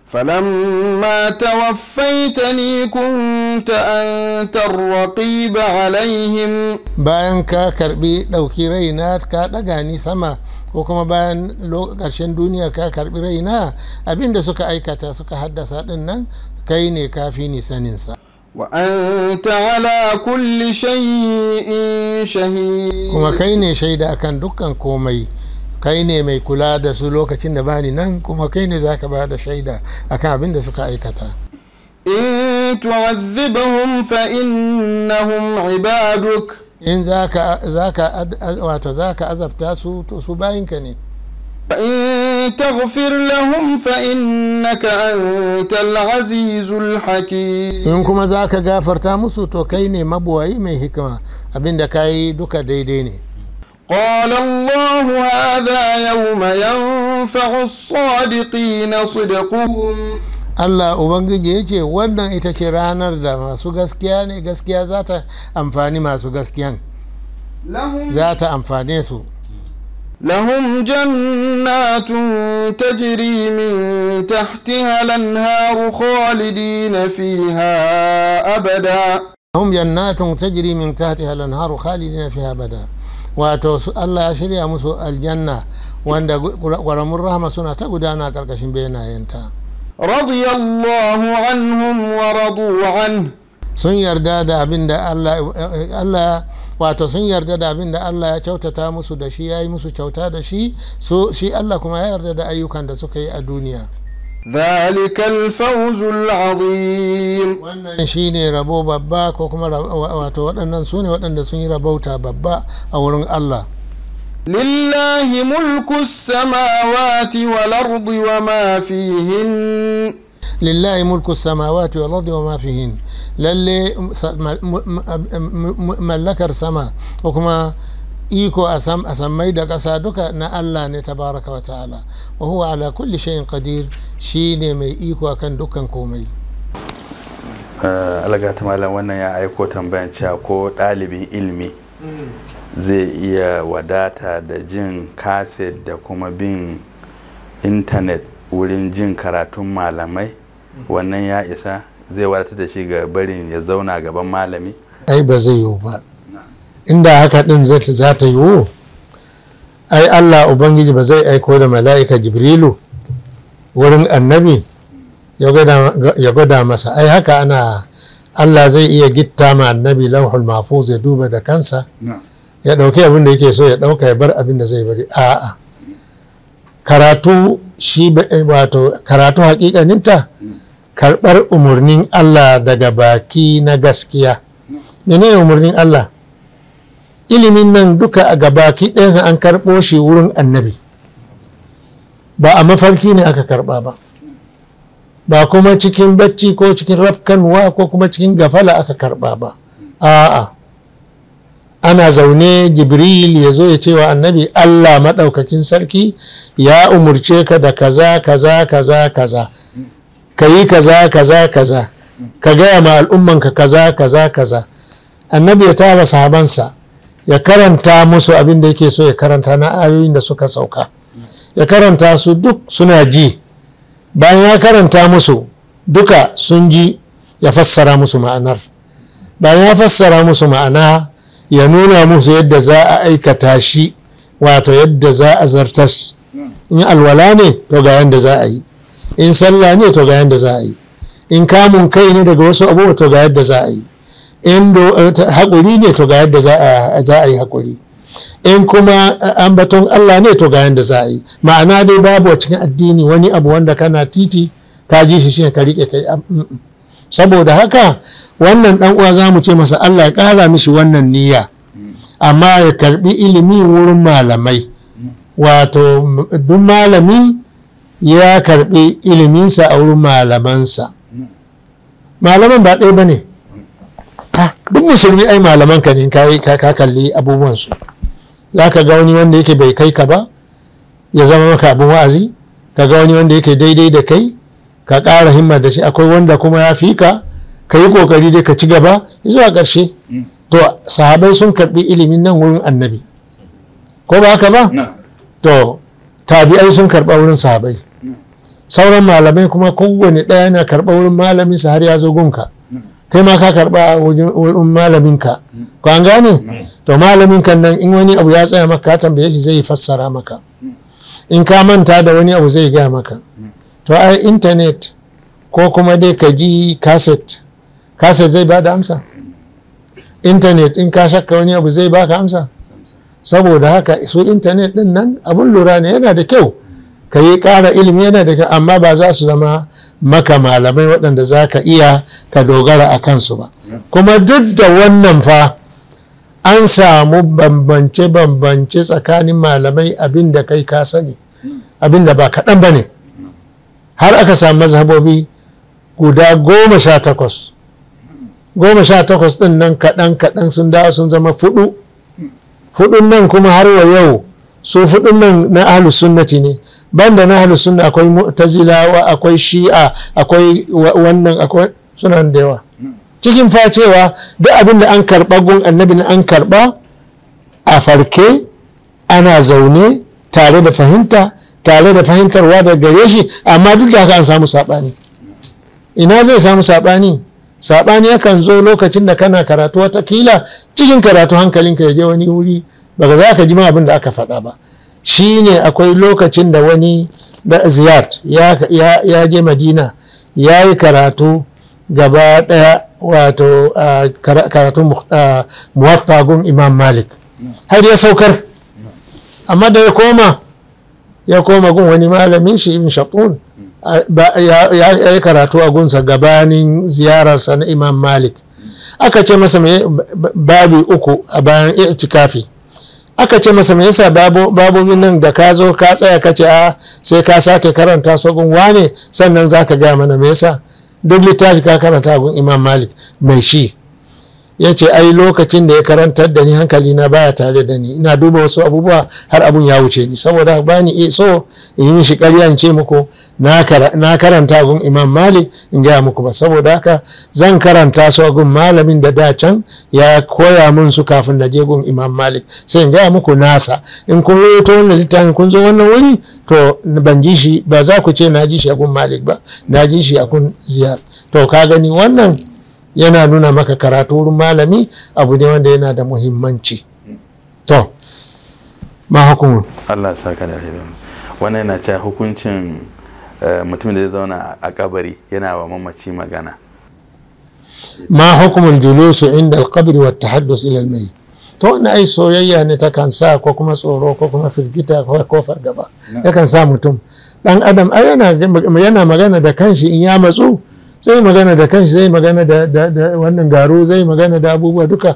فلما توفيتني كنت أنت الرقيب عليهم، bayan ka karbi dauki raina ka daga ni sama, ko kuma bayan ƙarshen duniya ka karbi raina, abinda suka aikata suka haddasa din nan kai ne kafi ni saninsa. wa anta ala kulli shay'in shahid, kuma kai ne shaida akan dukkan komai, kai ne mai kula da su lokacin da bani nan, kuma kai ne zaka ba da shaida akan abinda suka aikata. in tu'adhibhum fa innahum ibaduk, in zaka zaka wato zaka azabta su to su bayinka ne. فإن تغفر لهم فإنك أنت العزيز الحكيم in kuma zaka gafarta musu to kai ne mabuwayi mai hikima abinda kai duka daidai ne. قال الله هذا يوم ينفع الصادقين صدقهم Allah Ubangiji ya ce wannan ita ce ranar da masu gaskiya ne gaskiya za ta amfani masu gaskiyan za ta amfane su. لهم جنات تجري من تحتها الأنهار خالدين فيها أبدا لهم جنات تجري من تحتها الأنهار خالدين فيها أبدا wato Allah ya shirya musu aljanna wanda ƙwaramun rahama suna ta gudana ƙarƙashin benayenta. radiyallahu anhum wa radu an sun yarda da abin da Allah wato sun yarda da abin da Allah ya kyautata musu da shi ya yi musu kyauta da shi so shi Allah kuma ya yarda da ayyukan da suka yi a duniya. ذلك الفوز العظيم wannan shine rabo babba ko kuma wato waɗannan su ne waɗanda sun yi rabauta babba a wurin Allah. lillahi mulku samawati wal ardi wa ma fihin lillahi mulku samawati wal ardi wa ma fihin lalle mallakar sama ko kuma iko a sammai da ƙasa duka na Allah ne tabaraka wa ta'ala wa huwa ala kulli shay'in qadir shine mai iko akan dukkan komai. alaga ta malam wannan ya aiko tambayan cewa ko ɗalibin ilimi zai iya wadata da jin kaset da kuma bin intanet wurin jin karatun malamai wannan ya isa zai wadata da shi ga barin ya zauna gaban malami? ai ba zai yiwu ba inda haka din za ta yiwu ai Allah Ubangiji ba zai aiko da mala'ika Jibrilu wurin annabi ya gwada masa ai haka ana Allah zai iya gitta ma annabi lauhul mahfuz ya duba da kansa ya dauki abin da yake so ya dauka ya bar abin da zai bari a'a karatu shi wato karatu hakikaninta karbar umurnin Allah daga baki na gaskiya. Menene umurnin Allah? Ilimin nan duka a gabaki ɗayansa an karɓo shi wurin annabi ba a mafarki ne aka karɓa ba ba kuma cikin bacci ko cikin rafkanwa ko kuma cikin gafala aka karɓa ba a'a ana zaune Jibril ya zo ya ce wa annabi Allah maɗaukakin sarki ya umurce ka da kaza kaza kaza kaza ka yi kaza kaza kaza ka gaya ma al'ummanka kaza kaza kaza. Annabi ya tara sahabansa ya karanta musu abin da yake so ya karanta na ayoyin da suka sauka ya karanta su duk suna ji bayan ya karanta musu duka sun ji ya fassara musu ma'anar bayan ya fassara musu ma'ana ya nuna musu yadda za a aikata shi wato yadda za a zartas in alwala ne to ga yadda za a yi in sallah ne to ga yadda za a yi in kamun kai ne daga wasu abubuwa to ga yadda za a yi in haƙuri ne to ga yadda za a yi haƙuri in kuma ambaton Allah ne to ga yadda za a yi ma'ana dai babu cikin addini wani abu wanda kana titi ka ji shi shi ka riƙe kai saboda haka wannan dan uwa za mu ce masa Allah ya ƙara mishi wannan niyya amma ya karbi ilimi wurin malamai wato duk malami ya karbi iliminsa a wurin malamansa malaman ba ɗaya ba ne duk musulmi ai malaman ka ne ka kalli abubuwansu za ka ga wani wanda yake bai kai ka ba ya zama maka abin wa'azi ka ga wani wanda yake daidai da kai ka ƙara himma da shi akwai wanda kuma ya fi ka ka yi ƙoƙari dai ka ci gaba zuwa ƙarshe to sahabai sun karɓi ilimin nan wurin annabi ko ba haka ba to tabi'ai sun karɓa wurin sahabai sauran malamai kuma kowane ɗaya na karɓa wurin malaminsa har ya zo gunka kai ma ka karɓa wurin malaminka ko an gane to malaminka nan in wani abu ya tsaya maka ka tambaye shi zai fassara maka in ka manta da wani abu zai gaya maka to ai intanet ko kuma dai ka ji kaset kaset zai ba da amsa intanet in ka shakka wani abu zai baka amsa saboda haka su intanet din nan abun lura ne yana da kyau ka yi ƙara ilimi yana da kyau amma ba za su zama maka malamai waɗanda za ka iya ka dogara a kansu ba kuma duk da wannan fa an samu bambance-bambance tsakanin malamai abin da kai ka sani abin da ba kaɗan ba ne, har aka samu mazhabobi guda goma sha takwas goma sha takwas ɗin nan kaɗan-kaɗan sun dawo sun zama fudu fudun nan kuma har wa yau su fudun nan na ahlus sunnati ne, banda na ahlus sunna akwai mu'tazilawa, akwai shi'a, akwai wannan, akwai sunan da yawa. Cikin fa cewa duk abin da an karɓa gun annabi na an karɓa a farke, ana zaune tare da fahimta tare da fahimtarwa da gare shi, amma duk da haka an samu saɓani. Ina zai samu saɓani? Saɓani yakan zo lokacin da kana karatu, watakila cikin karatu hankalinka ya je wani wuri baka za ka ji ma abin da aka faɗa ba. Shi ne akwai lokacin da wani da Ziyad ya je Madina ya yi karatu gaba ɗaya, wato karatun muwatta gun Imam Malik har ya saukar, amma da ya koma ya koma gun wani malamin shi Ibn Shatun ya yi karatu a gunsa gabanin ziyararsa na Imam Malik. Aka ce masa babi uku a bayan itikafi, aka ce masa me yasa babobin nan da ka zo ka tsaya ka ce a sai ka sake karanta su gun wane sannan za ka gaya mana me yasa duk littafi ka karanta gun Imam Malik mai shi? Ya ce ai lokacin da ya karantar da ni hankali na baya tare da ni, ina duba wasu abubuwa har abun ya wuce ni, saboda ba ni so in yi mishi ƙarya in ce muku na karanta gun Imam Malik in gaya muku ba, saboda haka zan karanta su a gun malamin da da can ya koya min su kafin na je gun Imam Malik, sai in gaya muku nasa. In kun rubuta wannan littafin kun zo wannan wuri to ban ji shi, ba za ku ce na ji shi a gun Malik ba, na ji shi a gun Ziyad. To ka gani wannan yana nuna maka karatu wurin malami abu ne wanda yana da muhimmanci. To ma hukumun Allah saka da alheri. Wannan yana cewa hukuncin mutum da zai zauna a kabari yana wa mamaci magana. Ma hukumul julusu inda alqabri wa tahaddus ila almayyit. To wannan ai soyayya ne ta kan sa, ko kuma tsoro, ko kuma firgita, ko fargaba yakan sa mutum. Dan adam ai yana magana da kanshi in ya matsu, zai magana da kanshi, zai magana da wannan garu, zai magana da abubuwa duka.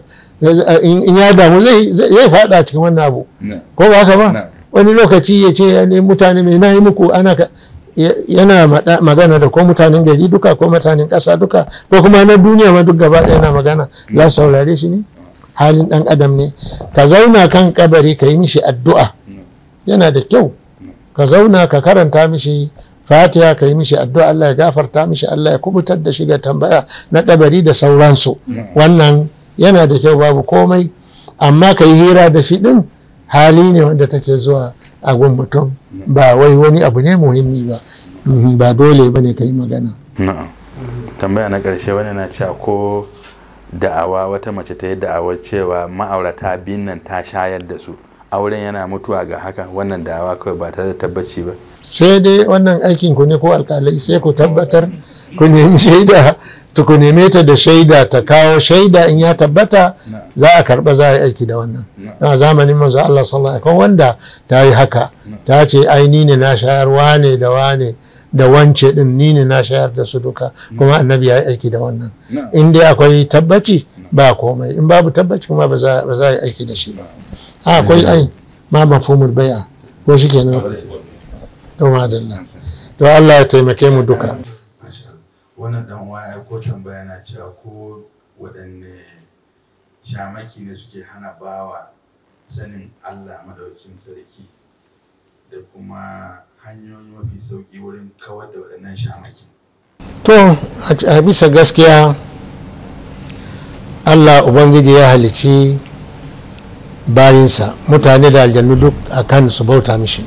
In ya damu zai fada cikin wannan abu, ko ba haka ba? Wani lokaci ya ce ne mutane mai nayi muku, ana yana magana da ko mutanen gari duka ko mutanen ƙasa duka ko kuma na duniya ma duk gaba ɗaya yana magana, za su saurare shi ne? Halin ɗan adam ne. Ka zauna kan kabari ka yi mishi addu'a, yana da kyau. Ka zauna ka karanta mishi Fatiha, ka yi mishi addu'a Allah ya gafarta mishi, Allah ya kubutar da shi ga tambaya na kabari da sauransu. Wannan yana da kyau, babu komai. Amma ka yi hira da shi din hali ne wanda take zuwa a gun mutum, ba wai wani abu ne muhimmi ba, ba dole ba ne ka yi magana. Tambaya na ƙarshe wani na cewa ko da'awa, wata mace ta yi da'awar cewa ma'aurata biyun nan ta shayar da su, auren yana mutuwa ga haka, wannan da'awa kawai ba ta da tabbaci ba. Sai dai wannan aikin ku ne ko alkalai, sai ku tabbatar, ku nemi shaida, ta ku neme ta da shaida, ta kawo shaida, in ya tabbata za a karba, za a yi aiki da wannan. Na zamanin manzo Allah sallallahu alaihi wasallam wanda ta yi haka, ta ce ai ni ne na shayar, wane da wane da wance din ni ne na shayar da su duka, kuma annabi ya yi aiki da wannan. In dai akwai tabbaci ba komai, in babu tabbaci kuma ba za a yi aiki da shi ba. Akwai ai ma mafhumul bai'a ko shi kenan. To madalla, to Allah ya taimake mu duka. Wannan dan uwa ya ko tambaya na cewa ko waɗanne shamaki ne suke hana bawa sanin Allah madaukakin sarki, da kuma hanyoyi mafi sauki wurin kawar da waɗannan shamaki. To a bisa gaskiya Allah Ubangiji ya halicci bayinsa mutane da aljannu duk akan su bauta mishi.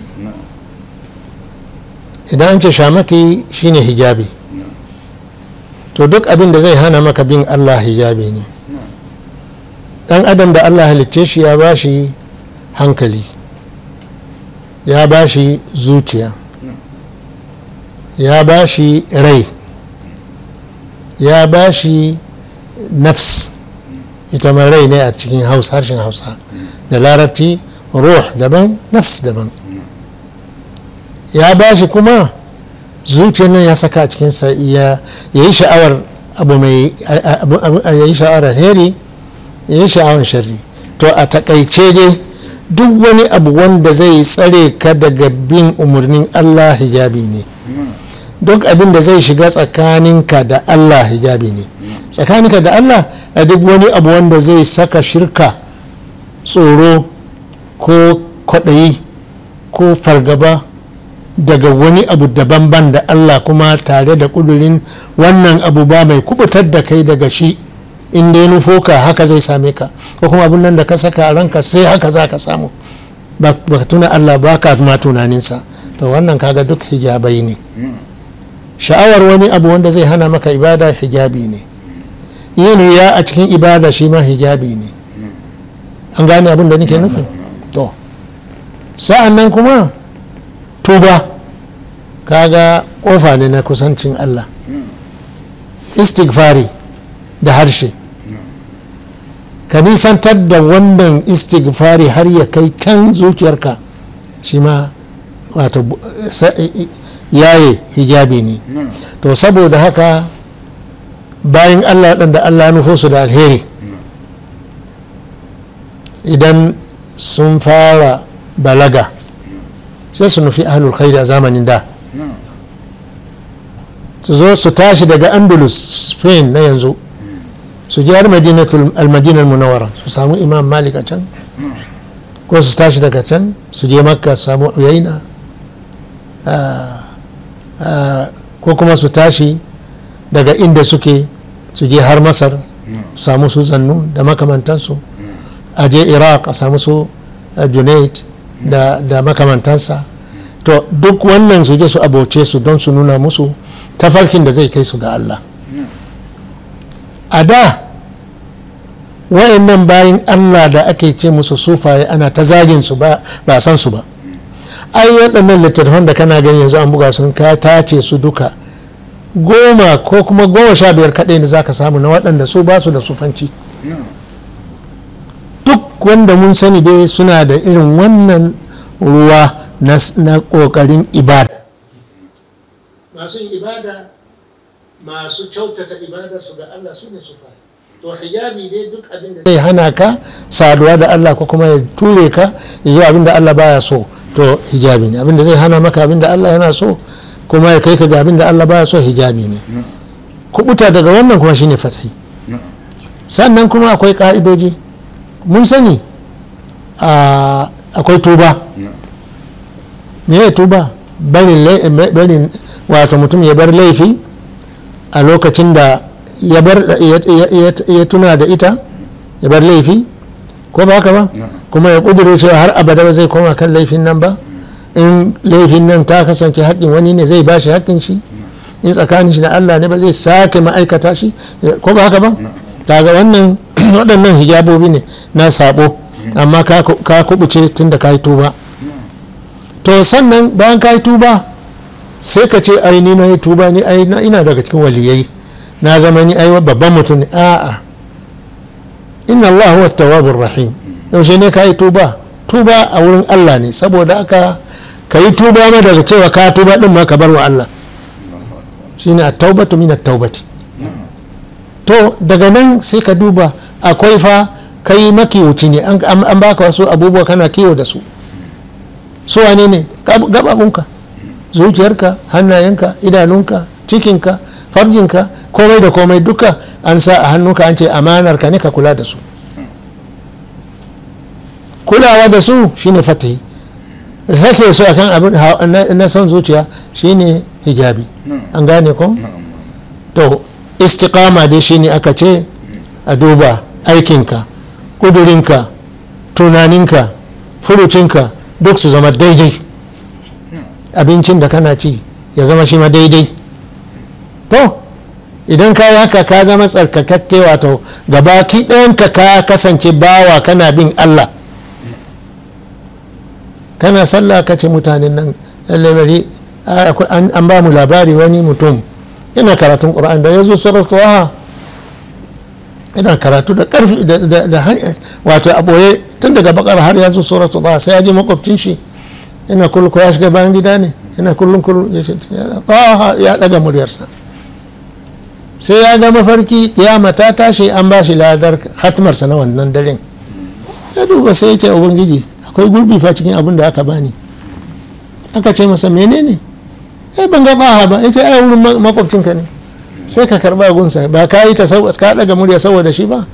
Idan an ce shamaki shine hijabi, to duk abin da zai hana maka bin Allah hijabi ne. Dan adam da Allah halicce shi ya ba shi hankali, ya ba shi zuciya, ya ba shi rai, ya ba shi nafs, ita ma rai ne a cikin hausa, harshen hausa. Da larabci ruh daban, nafs daban. Ya ba shi kuma zuciyar nan ya saka a cikinsa, ya yi sha'awar abu mai, ya yi sha'awar alheri, ya yi sha'awar sharri. To to a takaice dai duk wani abu wanda zai tsare ka daga bin umarnin Allah hijabi ne. Duk abin da zai shiga tsakaninka da Allah hijabi ne. Tsakaninka da Allah a duk wani abu wanda zai saka shirka, tsoro ko kwaɗayi ko fargaba daga wani abu daban-ban da Allah, kuma tare da kudurin wannan abu ba mai kubutar da kai daga shi, inda ya nufo ka haka zai same ka, ko kuma abin nan da ka saka a ranka sai haka za ka samu, ba ka tuna Allah ba ka ma tunaninsa, to wannan kaga duk hijabai ne. Sha'awar wani abu wanda zai hana maka ibada hijabi ne. Yin riya a cikin ibada shi ma hijabi ne. An gane abin da nake nufi? To sa'an nan kuma tuba kaga kofa ne na kusancin Allah. Istighfari da harshe, ka nisantar da wannan istighfari har ya kai kan zuciyarka, shi ma wato yaye hijabi ne. To saboda haka bayan Allah waɗanda Allah nufo su da alheri, idan sun fara balaga sai su nufi ahlul khairi a zamanin da, su zo su tashi daga Andalus Spain na yanzu su je har al-Madinatul Munawwara su samu Imam Malik a can, ko su tashi daga can su je Makka su samu Uyayna, ko kuma su tashi daga inda suke su je har Masar su samu su Zannun da makamantansu, a je Iraq a samu su Junaid da, da makamantansa. To duk wannan su je su aboce su don su nuna musu tafarkin da zai kai su ga Allah. A da wayannan bayan Allah da ake ce musu sufaye ana ta zagin su ba ba san su ba. Ai waɗannan littattafan da kana gani yanzu an buga sun ka tace su duka goma ko kuma goma sha biyar kaɗai ne zaka samu na waɗanda su ba su da sufanci. Duk wanda mun sani dai suna da irin wannan ruwa na ƙoƙarin ibada. Masu ibada, masu kyautata ibada su ga Allah su ne sufaye. To hijabi dai duk abin da zai hana ka saduwa da Allah ko kuma ya ture ka ya yi abin da Allah baya so, to hijabi ne. Abin da zai hana maka abin da Allah yana so kuma ya kai ka ga abin da Allah baya so, hijabi ne. Kubuta daga wannan kuma shine fathi. Sannan kuma akwai ka'idoji. Mun sani akwai tuba. Me ya tuba? Barin wato mutum ya bar laifi a lokacin da ya bar ya tuna da ita, ya bar laifi, ko ba haka ba, kuma ya kudure cewa har abada ba zai koma kan laifin nan ba. In laifin nan ta kasance haƙƙin wani ne zai ba shi haƙƙin shi, in tsakanin shi da Allah ne ba zai sake ma'aikata shi, ko ba haka ba. Daga wannan waɗannan hijabobi ne na sabo, amma ka kubuce tun da ka yi tuba. To sannan bayan ka yi tuba sai ka ce ai ni na yi tuba, ni ai ina daga cikin waliyai, na zama ni ai babban mutum ne. A'a, inna Allah huwa tawwabur rahim. Yaushe ne ka yi tuba? Tuba a wurin Allah ne, saboda aka ka yi tuba ma daga cewa ka tuba din ma ka bar wa Allah, shine at-taubatu min at-taubati. To daga nan sai ka duba, akwai fa kai makiwuci ne, an baka wasu abubuwa kana kiwo da su. Su wane ne? Gababunka, zuciyarka, hannayenka, idanunka, cikinka, farjinka, komai da komai duka an sa a hannunka, an ce amanarka ne ka kula da su. Kulawa da su shine fatahi. Sake su akan abin na son zuciya shine hijabi. An gane ko? To istiqama dai shine aka ce a duba aikinka, kudurinka, tunaninka, furucinka duk su zama daidai. Abincin da kana ci ya zama shi ma daidai. To idan ka yi haka ka zama tsarkakakke, wato gabaki ɗayanka ka kasance bawa kana bin Allah. Kana sallah ka ce mutanen nan lallai bari an ba mu labari wani mutum yana karatun Qur'an da ya zo suratu Taha, yana karatu da karfi da wato a boye tun daga bakar har ya zo suratu Taha, sai ya ji makwabcin shi yana kullum ko ya shiga bayan gida ne, yana kullum kullum ya ce Taha, ya daga muryarsa, sai ya ga mafarki kiyama ta tashi an ba shi ladar hatmarsa na wannan daren. ya duba sai ya ce ubangiji akwai gurbi fa cikin abin da aka bani. Aka ce masa menene? eh ban ga tsaha ba. Ya ce ai wurin makwabcinka ne, sai ka karba gunsa. Ba ka yi ta ka daga murya saboda shi ba,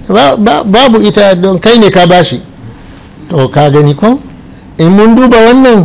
babu ita don kai ne ka bashi. To ka gani ko in mun duba wannan,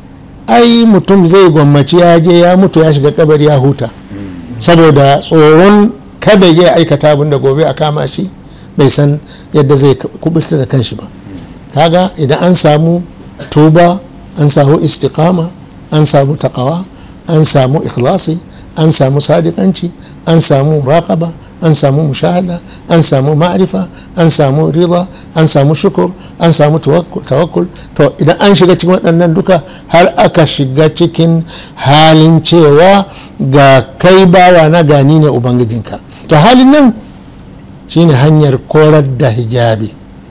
ai mutum zai gwammaci ya je ya mutu ya shiga kabari ya huta, saboda tsoron kada ya aikata abin da gobe a kama shi bai san yadda zai kubuta da kanshi ba. Kaga idan an samu tuba, an samu istiqama, an samu taqawa, an samu ikhlasi, an samu sadiqanci, an samu raqaba, an samu mushahada, an samu ma'rifa, an samu rida, an samu shukur, an samu tawakkul. To idan an shiga cikin waɗannan duka har aka shiga cikin halin cewa ga kai bawa na gani ne ubangijinka, to halin nan shine hanyar korar da hijabi.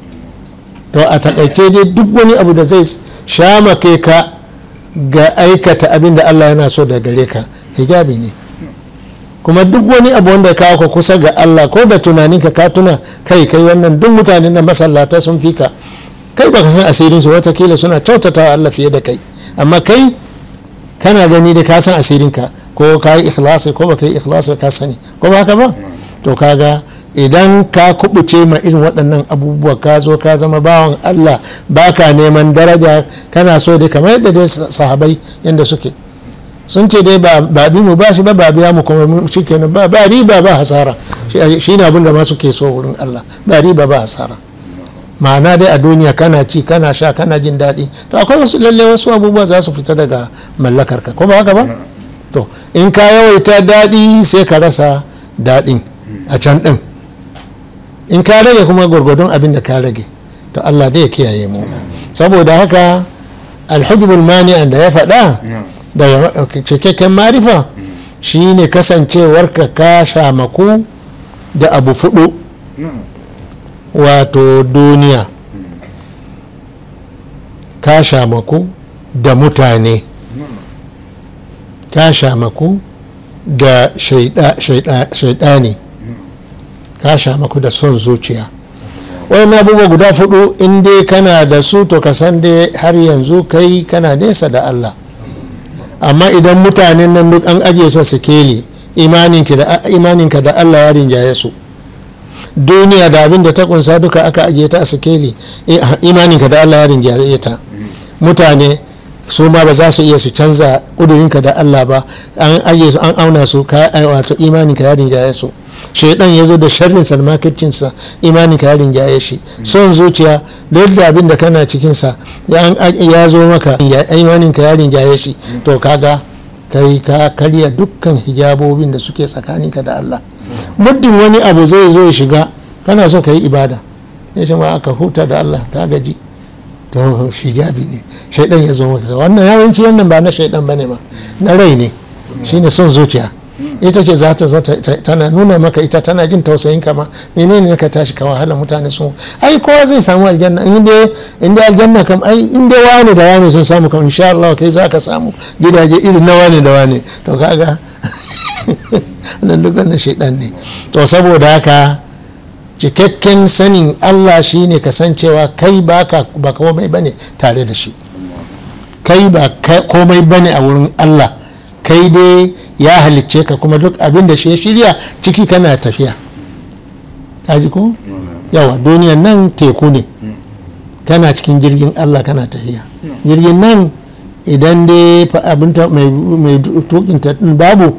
To a taƙaice dai duk wani abu da zai shamake ka ga aikata abin da Allah yana so da gare ka, hijabi ne. Kuma duk wani abu wanda ka ka kusa ga Allah, ko da tunaninka ka tuna kai kai wannan duk mutanen na masallata sun fi ka, kai baka san asirin su, watakila suna kyautata Allah fiye da kai, amma kai kana gani da ka san asirin ka, ko ka yi ikhlasi ko baka yi ikhlasi ka sani, ko ba haka ba. To kaga idan ka kubuce ma irin waɗannan abubuwa, ka zo ka zama bawan Allah, baka neman daraja, kana so dai kamar yadda dai sahabai yadda suke sun ce dai ba bi mu ba shi ba ba biya mu kuma shi kenan ba ba riba ba hasara. Shi ne abin da ma suke so wurin Allah, ba riba ba hasara. Ma'ana dai a duniya kana ci kana sha kana jin daɗi, to akwai wasu lalle wasu abubuwa za su fita daga mallakar ka, ko ba haka ba. To in ka yawaita daɗi sai ka rasa daɗin a can ɗin, in ka rage kuma gwargwadon abin da ka rage. To Allah dai ya kiyaye mu. Saboda haka alhujbul mani'an da ya faɗa da cikakken marifa shine kasancewarka ka shamaku da abu fudu, wato duniya, ka shamaku da mutane, ka shamaku da shaidani, ka shamaku da son zuciya. wani abubuwa guda fudu in dai kana da su to ka san dai har yanzu kai kana nesa da Allah. Amma idan mutanen nan duk an ajiye su sikeli, imaninka da Allah ya rinjaye su, duniya da abin da ta kunsa duka aka ajiye ta a sikeli, imaninka da Allah ya rinjaye ta, mutane su ma ba za su iya su canza kudurinka da Allah ba, an ajiye su an auna su, wato imaninka ya rinjaye su. Shaidan ya zo da sharrinsa da makircinsa, imaninka ya rinjaye shi. Son zuciya da yadda abin da kana cikinsa ya zo maka, imaninka ya rinjaye shi. To kaga kai ka karya dukkan hijabobin da suke tsakaninka da Allah. Muddin wani abu zai zo ya shiga, kana so ka yi ibada, ya ce ma aka huta da Allah ka gaji, to hijabi ne, shaidan ya zo maka. Wannan yawanci wannan ba na shaidan bane ba, na rai ne, shine son zuciya. Ita ce za ta tana nuna maka ita tana jin tausayin kama, menene ne ka tashi ka wahala, mutane sun ai kowa zai samu aljanna, inda inda aljanna kam ai inda wani da wani sun samu kam insha Allah kai za ka samu gidaje irin na wani da wani. To kaga nan duk wannan shaidan ne. To saboda haka cikakken sanin Allah shine kasancewa kai baka ba komai bane tare da shi, kai ba komai bane a wurin Allah, kai dai ya halicce ka, kuma duk abin da shi ya shirya ciki kana tafiya. Kaji ko? Yawa duniyan nan teku ne, kana cikin jirgin Allah kana tafiya. Jirgin nan idan dai abin mai tukin ta babu,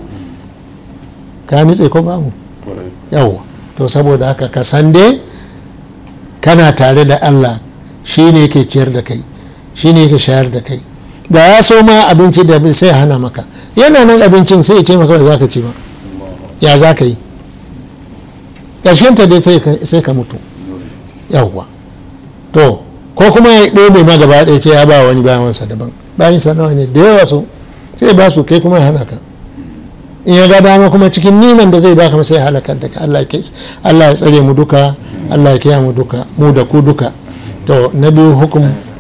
ka nitse ko babu? Yawa to saboda haka ka san dai kana tare da Allah, shi ne yake ciyar da kai, shi ne yake shayar da kai. Da ya so ma abinci da sai hana maka, yana nan abincin sai ya ce maka ba za ka ci ba, ya za ka yi? ƙarshenta dai sai ka mutu. Yawwa to ko kuma ya ɗobe ma gaba ɗaya ce ya ba wani bayansa daban, bayan sa nawa ne da yawa su sai ba su, kai kuma ya hana ka. In ya ga dama kuma cikin niman da zai baka sai halakar da ka. Allah ya tsare mu duka, Allah ya kiyaye mu duka, mu da ku duka. To na biyu hukum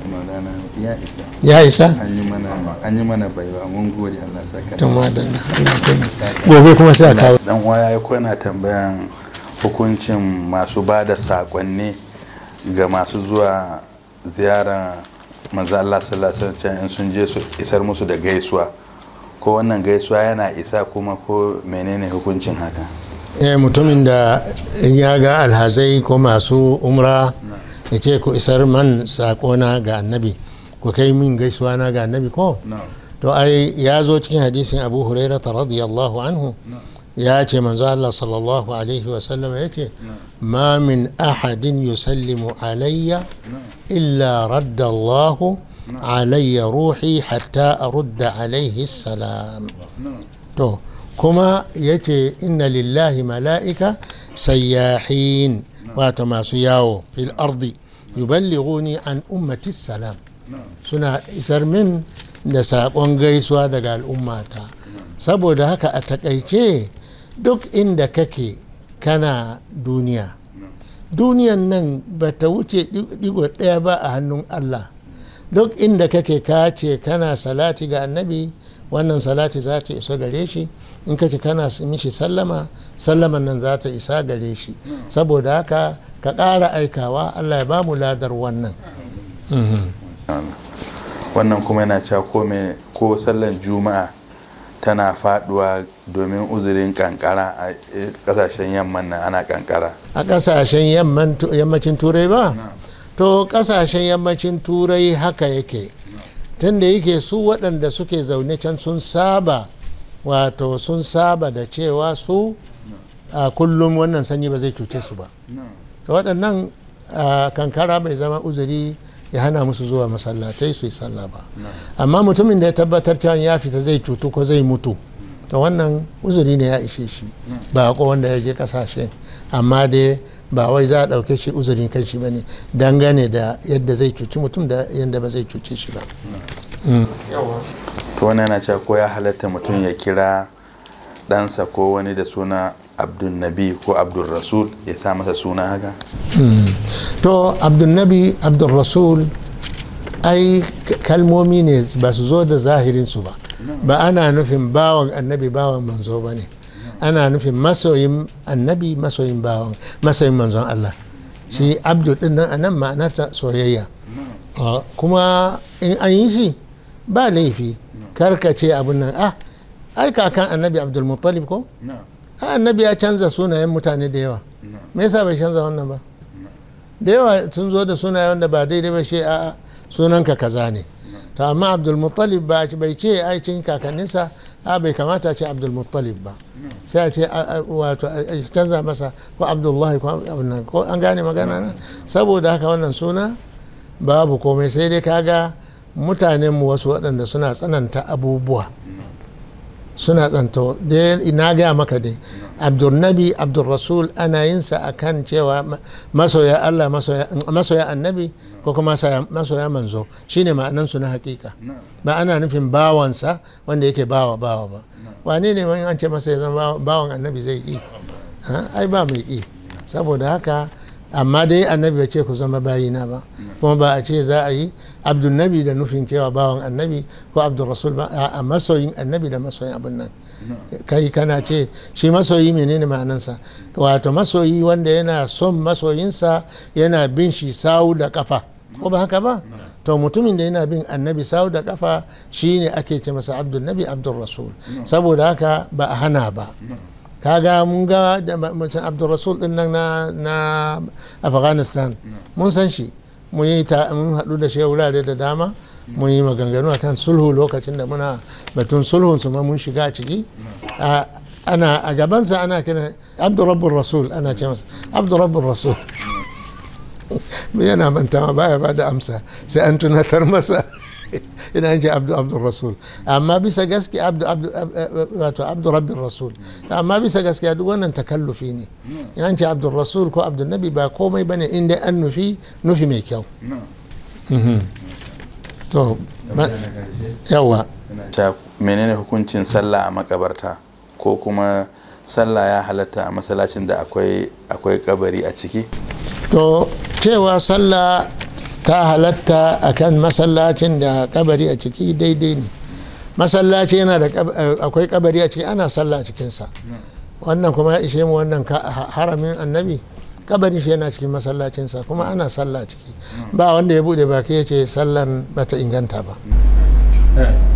ya isa, an yi mana baiwa, mun gode Allah saka. Tun madalla Allah ta gobe kuma sai a kawo. Dan uwa yayi ko yana tambayan hukuncin masu ba da sakonni ga masu zuwa ziyara manzo Allah sallallahu alaihi wasallam in sun je su isar musu da gaisuwa, ko wannan gaisuwa yana isa kuma ko menene hukuncin haka? eh mutumin da ya ga alhazai ko masu umra ya ce ku isar man sakona ga annabi, ku kai min gaisuwa na ga annabi ko to ai ya zo cikin hadisin Abu Hurairah radiyallahu anhu ya ce manzo Allah sallallahu alaihi wasallam ya ce ma min ahadin yusallimu alayya illa radda Allah alayya ruhi hatta arudda alaihi salam. to kuma yace inna lillahi mala'ika sayyahin, wato masu yawo fil ardi yuballighuni an ummati salam, suna isar min da saƙon gaisuwa daga al'ummata. saboda haka a takaice duk inda kake kana duniya, duniyan nan ba ta wuce digo ɗaya ba a hannun Allah. duk inda kake ka ce kana salati ga annabi, wannan salati za ta isa gare shi. in ka ce kana mishi sallama, sallaman nan za ta isa gare shi. saboda haka ka ƙara aikawa, Allah ya ba mu ladar wannan. wannan kuma yana cewa ko sallan juma'a tana faduwa domin uzurin kankara a kasashen yamman nan, ana kankara a kasashen yammacin turai ba? to kasashen yammacin turai haka yake, tunda yake su waɗanda suke zaune can sun saba, wato sun saba da cewa su a kullum wannan sanyi ba zai cuce su ba. to waɗannan kankara bai zama uzuri ya hana musu zuwa masallatai su yi sallah ba. amma mutumin da ya tabbatar cewa ya fita zai cutu ko zai mutu, to wannan uzuri ne ya ishe shi, ba ko wanda ya je kasashe. amma dai ba wai za a ɗauke shi uzurin kan shi ba ne, dangane da yadda zai cuci mutum da yadda ba zai cuce shi ba. to wannan yana cewa ko ya halatta mutum ya kira ɗansa ko wani da suna abdul nabi ko abdul rasul, ya sa masa suna haka? to abdul nabi abdul rasul ai kalmomi ne ba su zo da zahirinsu ba. ba ana nufin bawan annabi bawan manzo ba ne, ana nufin masoyin annabi masoyin bawan masoyin manzon Allah. shi abdul din nan anan ma'anar ta soyayya. kuma in an yi shi ba laifi, karkace abun nan ah ai kakan annabi abdul muttalib ko annabi ya canza sunayen mutane da yawa, me yasa bai canza wannan ba? da yawa sun zo da sunaye wanda ba daidai ba, shi a sunanka kaza ne. to amma abdul muttalib bai ce ai cikin kakanninsa a bai kamata ce abdul muttalib ba, sai a ce wato a canza masa ko abdullahi ko abin ko an gane magana na. saboda haka wannan suna babu komai, sai dai kaga mutanenmu wasu waɗanda suna tsananta abubuwa, suna tsanto da na gaya maka dai abdul nabi abdul rasul ana yin sa akan cewa masoya Allah masoya annabi ko kuma masoya manzo, shine ma'anan su na hakika. ba ana nufin bawansa wanda yake bawa bawa ba. wane ne wani an ce masa ya zama bawan annabi zai ƙi? ai ba mai ƙi. saboda haka amma dai annabi ya ce ku zama bayina ba, kuma ba a ce za a yi abdul nabi da nufin kewa bawan annabi ko abdul rasul ba, a masoyin annabi da masoyin abin nan. kai kana ce shi masoyi menene ma'anansa? wato masoyi wanda yana son masoyinsa, yana bin shi sawu da kafa, ko ba haka ba? to mutumin da yana bin annabi sawu da kafa shine ake ce masa abdul nabi abdul rasul. saboda haka ba a hana ba. kaga mun ga da abdul rasul din nan na afghanistan mun san shi, mun yi ta mun haɗu da shi wurare da dama, mun yi maganganu akan sulhu lokacin da muna batun sulhun su ma mun shiga ciki. ana a gabansa ana kira abdul rabbul rasul, ana ce masa abdul rabbul rasul. yana mantawa baya ba da amsa, sai an tunatar masa ina ce abdul rasul. amma bisa gaskiya wato abdul rabbin rasul, amma bisa gaskiya duk wannan takallufi ne. yan ce abdul rasul ko abdul nabi ba komai bane inda an nufi nufi mai kyau. to yawa menene hukuncin sallah a makabarta, ko kuma sallah ya halatta a masallacin da akwai akwai kabari a ciki? to cewa sallah ta halatta akan masallacin da kabari a ciki daidai ne. masallaci yana da akwai kabari a ciki, ana sallah a cikinsa. wannan kuma ya ishe mu wannan haramin annabi kabarin shi yana cikin masallacinsa kuma ana sallah ciki ba wanda ya bude baki ya ce sallan bata inganta ba.